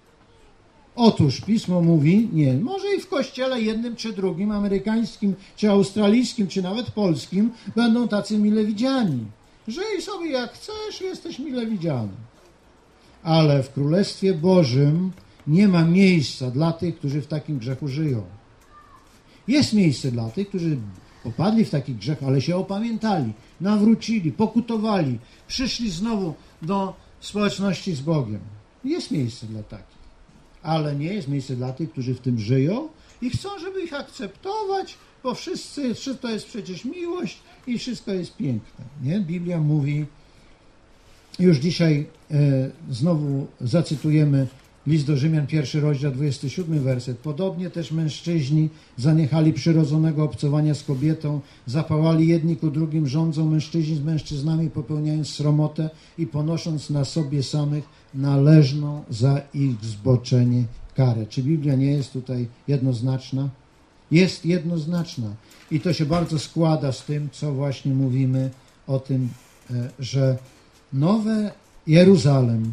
Otóż Pismo mówi, nie, może i w Kościele jednym czy drugim, amerykańskim, czy australijskim, czy nawet polskim, będą tacy mile widziani. Żyj sobie jak chcesz, jesteś mile widziany. Ale w Królestwie Bożym nie ma miejsca dla tych, którzy w takim grzechu żyją. Jest miejsce dla tych, którzy popadli w taki grzech, ale się opamiętali, nawrócili, pokutowali, przyszli znowu do społeczności z Bogiem. Jest miejsce dla takich. Ale nie jest miejsce dla tych, którzy w tym żyją i chcą, żeby ich akceptować, bo wszystko jest przecież miłość i wszystko jest piękne. Nie? Biblia mówi, już dzisiaj znowu zacytujemy list do Rzymian, 1 rozdział, 27 werset. Podobnie też mężczyźni zaniechali przyrodzonego obcowania z kobietą, zapałali jedni ku drugim, rządzą mężczyźni z mężczyznami, popełniając sromotę i ponosząc na sobie samych należną za ich zboczenie karę. Czy Biblia nie jest tutaj jednoznaczna? Jest jednoznaczna. I to się bardzo składa z tym, co właśnie mówimy o tym, że Nowe Jeruzalem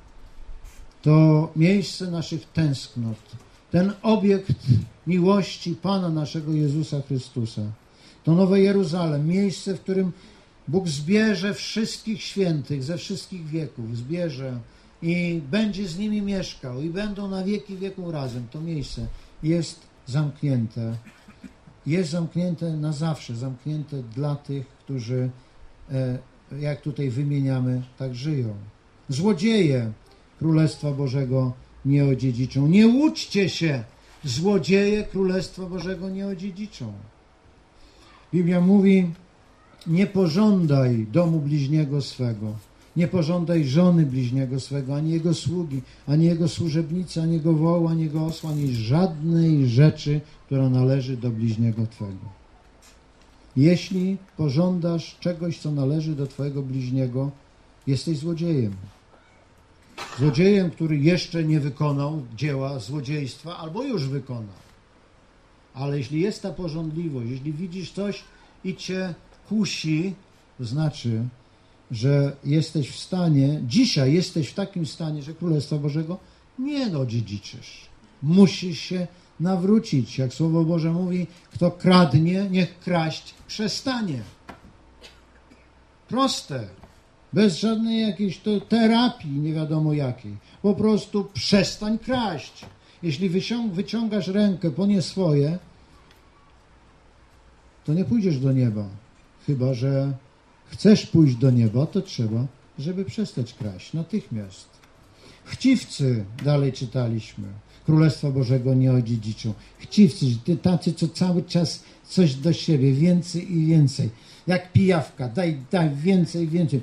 to miejsce naszych tęsknot, ten obiekt miłości Pana naszego Jezusa Chrystusa. To Nowe Jeruzalem, miejsce, w którym Bóg zbierze wszystkich świętych ze wszystkich wieków, zbierze i będzie z nimi mieszkał i będą na wieki wieków razem. To miejsce jest zamknięte na zawsze, zamknięte dla tych, którzy, jak tutaj wymieniamy, tak żyją. Złodzieje Królestwa Bożego nie odziedziczą. Nie łudźcie się, złodzieje Królestwa Bożego nie odziedziczą. Biblia mówi, nie pożądaj domu bliźniego swego, nie pożądaj żony bliźniego swego, ani jego sługi, ani jego służebnicy, ani jego wołu, ani jego osła, ani żadnej rzeczy, która należy do bliźniego twego. Jeśli pożądasz czegoś, co należy do twojego bliźniego, jesteś złodziejem. Złodziejem, który jeszcze nie wykonał dzieła złodziejstwa, albo już wykonał. Ale jeśli jest ta pożądliwość, jeśli widzisz coś i cię kusi, to znaczy, że jesteś w stanie, dzisiaj jesteś w takim stanie, że Królestwa Bożego nie odziedziczysz. Musisz się nawrócić. Jak Słowo Boże mówi, kto kradnie, niech kraść przestanie. Proste. Bez żadnej jakiejś terapii, nie wiadomo jakiej. Po prostu przestań kraść. Jeśli wyciągasz rękę po nie swoje, to nie pójdziesz do nieba. Chyba że chcesz pójść do nieba, to trzeba, żeby przestać kraść. Natychmiast. Chciwcy, dalej czytaliśmy, Królestwa Bożego nie odziedziczą. Chciwcy, tacy, co cały czas coś do siebie, więcej i więcej. Jak pijawka, daj więcej, więcej.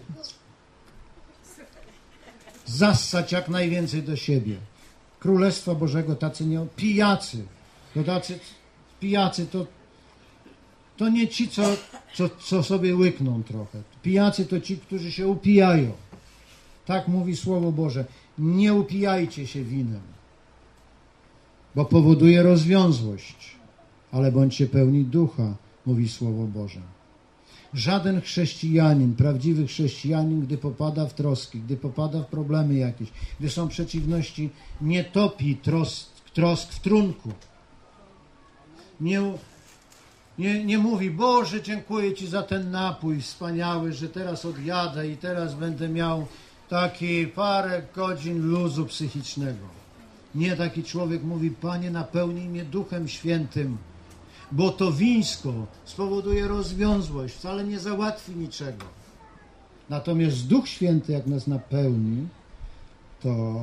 Zassać jak najwięcej do siebie. Królestwa Bożego tacy nie... Pijacy. Pijacy to nie ci, co sobie łykną trochę. Pijacy to ci, którzy się upijają. Tak mówi Słowo Boże. Nie upijajcie się winem, bo powoduje rozwiązłość, ale bądźcie pełni ducha, mówi Słowo Boże. Żaden chrześcijanin, prawdziwy chrześcijanin, gdy popada w troski, gdy popada w problemy jakieś, gdy są przeciwności, nie topi trosk w trunku. Nie mówi: Boże, dziękuję Ci za ten napój wspaniały, że teraz odjadę i teraz będę miał taki parę godzin luzu psychicznego. Nie, taki człowiek mówi: Panie, napełnij mnie Duchem Świętym, bo to wińsko spowoduje rozwiązłość, wcale nie załatwi niczego. Natomiast Duch Święty, jak nas napełni, to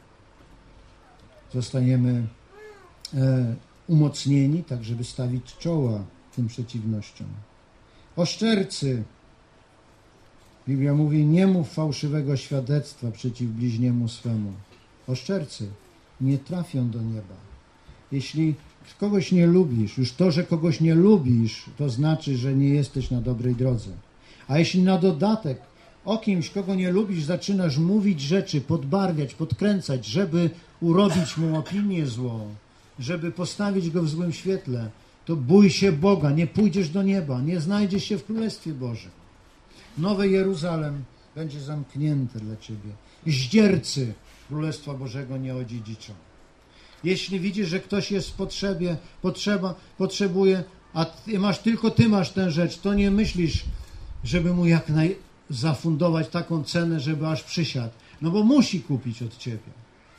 zostaniemy umocnieni, tak żeby stawić czoła tym przeciwnościom. Oszczercy. Biblia mówi: nie mów fałszywego świadectwa przeciw bliźniemu swemu. Oszczercy nie trafią do nieba. Jeśli kogoś nie lubisz, już to, że kogoś nie lubisz, to znaczy, że nie jesteś na dobrej drodze. A jeśli na dodatek o kimś, kogo nie lubisz, zaczynasz mówić rzeczy, podbarwiać, podkręcać, żeby urobić mu opinię złą, żeby postawić go w złym świetle, to bój się Boga, nie pójdziesz do nieba, nie znajdziesz się w Królestwie Bożym. Nowe Jeruzalem będzie zamknięte dla ciebie. Zdziercy Królestwa Bożego nie odziedziczą. Jeśli widzisz, że ktoś jest w potrzebuje, a ty masz tę rzecz, to nie myślisz, żeby mu zafundować taką cenę, żeby aż przysiadł. No bo musi kupić od ciebie.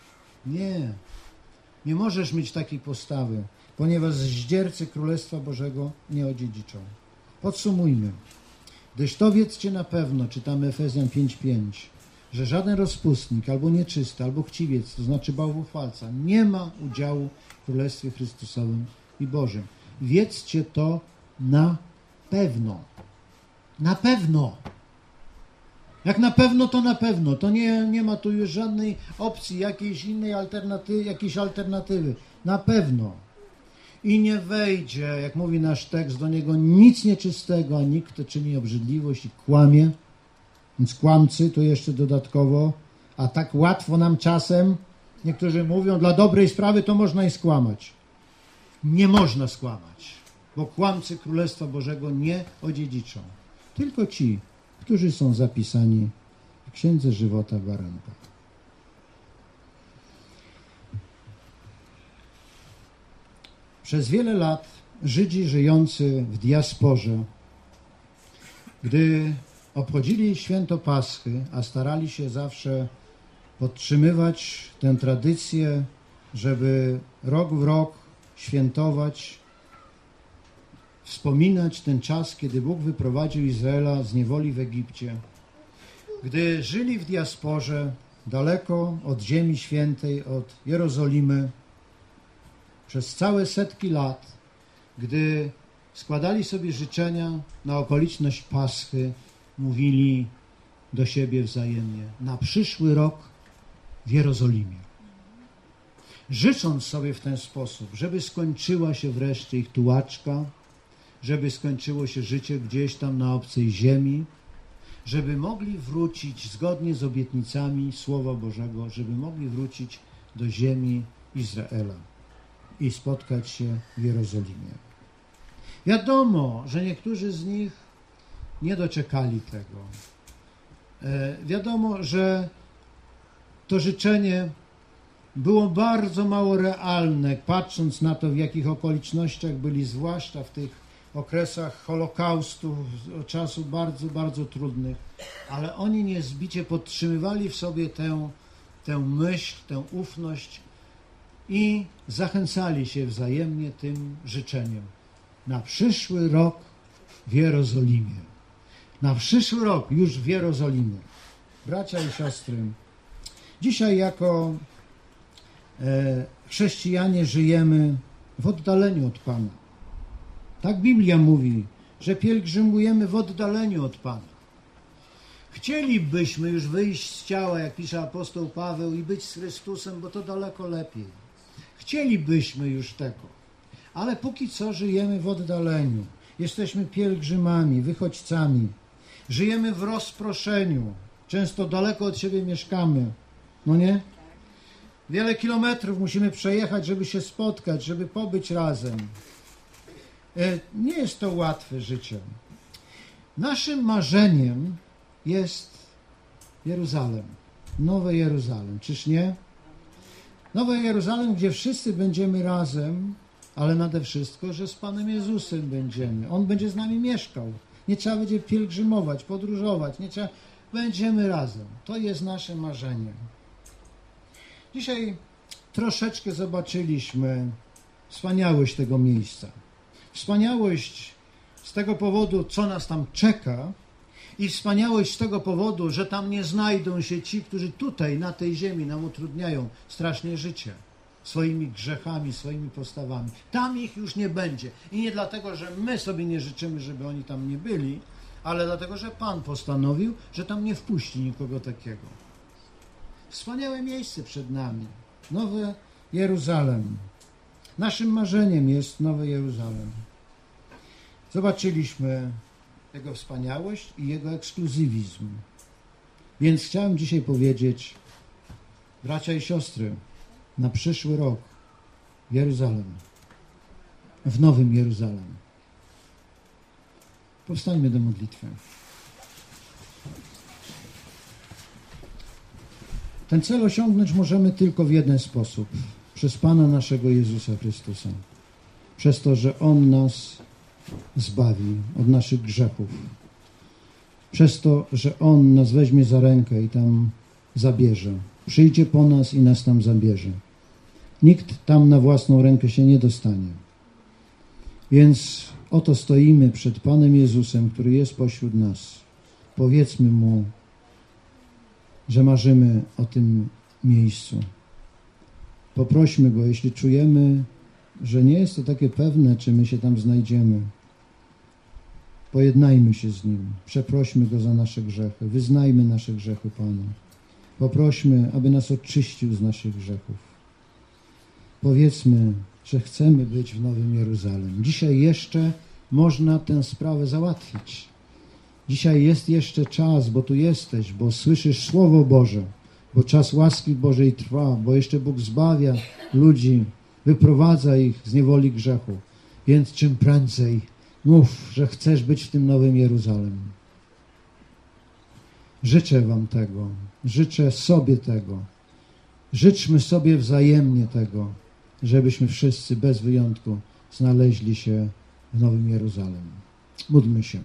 Nie możesz mieć takiej postawy, ponieważ zdziercy Królestwa Bożego nie odziedziczą. Podsumujmy. Gdyż to wiedzcie na pewno, czytamy Efezjan 5:5, że żaden rozpustnik, albo nieczysty, albo chciwiec, to znaczy bałwochwalca, nie ma udziału w Królestwie Chrystusowym i Bożym. Wiedzcie to na pewno. Na pewno. Jak na pewno, to na pewno. To nie ma tu już żadnej opcji, jakiejś innej alternatywy. Na pewno. I nie wejdzie, jak mówi nasz tekst, do niego nic nieczystego, a nikt, kto czyni obrzydliwość i kłamie. Więc kłamcy tu jeszcze dodatkowo, a tak łatwo nam czasem, niektórzy mówią, dla dobrej sprawy to można i skłamać. Nie można skłamać, bo kłamcy Królestwa Bożego nie odziedziczą. Tylko ci, którzy są zapisani w Księdze Żywota Baranka. Przez wiele lat Żydzi żyjący w diasporze, gdy obchodzili święto Paschy, a starali się zawsze podtrzymywać tę tradycję, żeby rok w rok świętować, wspominać ten czas, kiedy Bóg wyprowadził Izraela z niewoli w Egipcie. Gdy żyli w diasporze, daleko od Ziemi Świętej, od Jerozolimy, przez całe setki lat, gdy składali sobie życzenia na okoliczność Paschy, mówili do siebie wzajemnie: na przyszły rok w Jerozolimie. Życząc sobie w ten sposób, żeby skończyła się wreszcie ich tułaczka, żeby skończyło się życie gdzieś tam na obcej ziemi, żeby mogli wrócić zgodnie z obietnicami Słowa Bożego, żeby mogli wrócić do ziemi Izraela i spotkać się w Jerozolimie. Wiadomo, że niektórzy z nich nie doczekali tego. Wiadomo, że to życzenie było bardzo mało realne, patrząc na to, w jakich okolicznościach byli, zwłaszcza w tych okresach Holokaustu, czasów bardzo, bardzo trudnych, ale oni niezbicie podtrzymywali w sobie tę myśl, tę ufność i zachęcali się wzajemnie tym życzeniem. Na przyszły rok w Jerozolimie. Na przyszły rok już w Jerozolimie. Bracia i siostry, dzisiaj jako chrześcijanie żyjemy w oddaleniu od Pana. Tak Biblia mówi, że pielgrzymujemy w oddaleniu od Pana. Chcielibyśmy już wyjść z ciała, jak pisze apostoł Paweł, i być z Chrystusem, bo to daleko lepiej. Chcielibyśmy już tego. Ale póki co żyjemy w oddaleniu. Jesteśmy pielgrzymami, wychodźcami. Żyjemy w rozproszeniu. Często daleko od siebie mieszkamy. No nie? Wiele kilometrów musimy przejechać, żeby się spotkać, żeby pobyć razem. Nie jest to łatwe życie. Naszym marzeniem jest Jeruzalem. Nowe Jeruzalem, czyż nie? Nowe Jeruzalem, gdzie wszyscy będziemy razem, ale nade wszystko, że z Panem Jezusem będziemy. On będzie z nami mieszkał. Nie trzeba będzie pielgrzymować, podróżować. Nie trzeba... Będziemy razem. To jest nasze marzenie. Dzisiaj troszeczkę zobaczyliśmy wspaniałość tego miejsca. Wspaniałość z tego powodu, co nas tam czeka, i wspaniałość z tego powodu, że tam nie znajdą się ci, którzy tutaj, na tej ziemi, nam utrudniają strasznie życie. Swoimi grzechami, swoimi postawami. Tam ich już nie będzie. I nie dlatego, że my sobie nie życzymy, żeby oni tam nie byli, ale dlatego, że Pan postanowił, że tam nie wpuści nikogo takiego. Wspaniałe miejsce przed nami. Nowe Jeruzalem. Naszym marzeniem jest Nowe Jeruzalem. Zobaczyliśmy jego wspaniałość i jego ekskluzywizm. Więc chciałem dzisiaj powiedzieć, bracia i siostry, na przyszły rok w Jeruzalem, w Nowym Jeruzalem. Powstańmy do modlitwy. Ten cel osiągnąć możemy tylko w jeden sposób. Przez Pana naszego Jezusa Chrystusa. Przez to, że On nas zbawi od naszych grzechów. Przez to, że On nas weźmie za rękę i tam zabierze. Przyjdzie po nas i nas tam zabierze. Nikt tam na własną rękę się nie dostanie. Więc oto stoimy przed Panem Jezusem, który jest pośród nas. Powiedzmy Mu, że marzymy o tym miejscu. Poprośmy Go, jeśli czujemy, że nie jest to takie pewne, czy my się tam znajdziemy. Pojednajmy się z Nim. Przeprośmy Go za nasze grzechy. Wyznajmy nasze grzechy Panu. Poprośmy, aby nas oczyścił z naszych grzechów. Powiedzmy, że chcemy być w Nowym Jeruzalem. Dzisiaj jeszcze można tę sprawę załatwić. Dzisiaj jest jeszcze czas, bo tu jesteś, bo słyszysz Słowo Boże, bo czas łaski Bożej trwa, bo jeszcze Bóg zbawia ludzi, wyprowadza ich z niewoli grzechu. Więc czym prędzej mów, że chcesz być w tym Nowym Jeruzalem. Życzę wam tego. Życzę sobie tego. Życzmy sobie wzajemnie tego, żebyśmy wszyscy bez wyjątku znaleźli się w Nowym Jeruzalem. Módlmy się.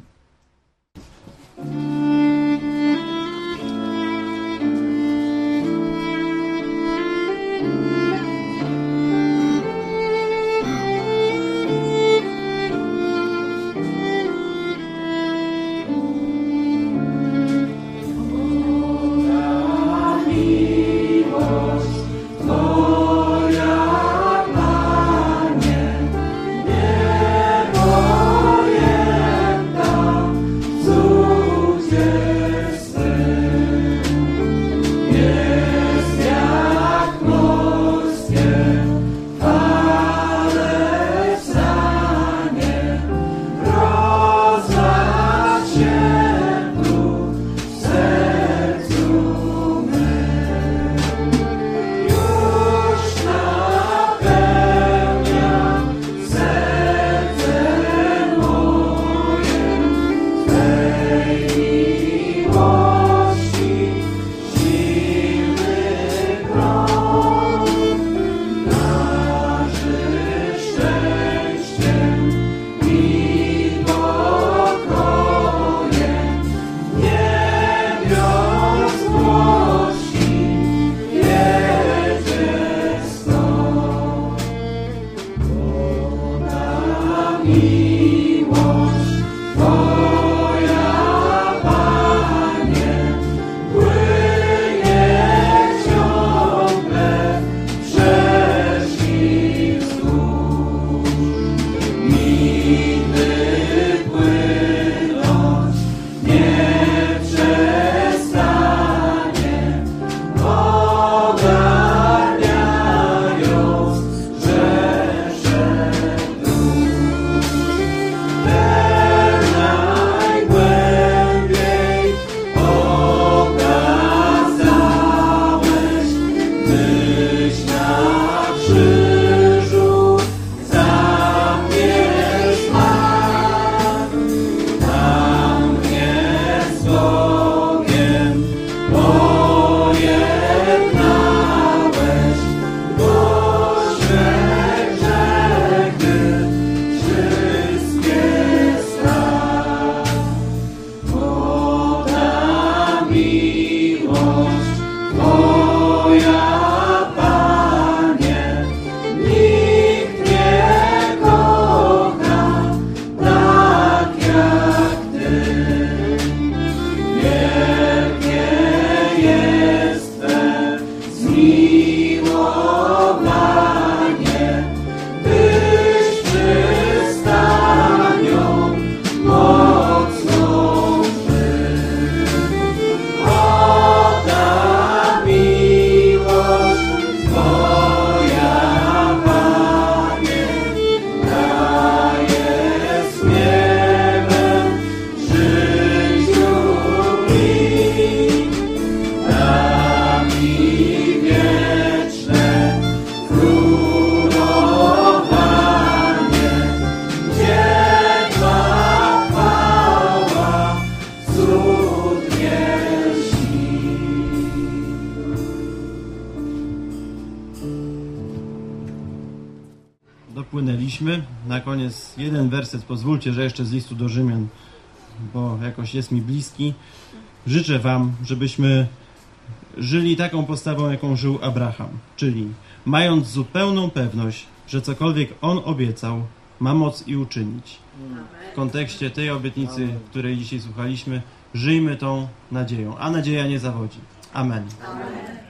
wpłynęliśmy. Na koniec jeden werset, pozwólcie, że jeszcze z listu do Rzymian, bo jakoś jest mi bliski. Życzę wam, żebyśmy żyli taką postawą, jaką żył Abraham, czyli mając zupełną pewność, że cokolwiek on obiecał, ma moc i uczynić. W kontekście tej obietnicy, której dzisiaj słuchaliśmy, żyjmy tą nadzieją, a nadzieja nie zawodzi. Amen. Amen.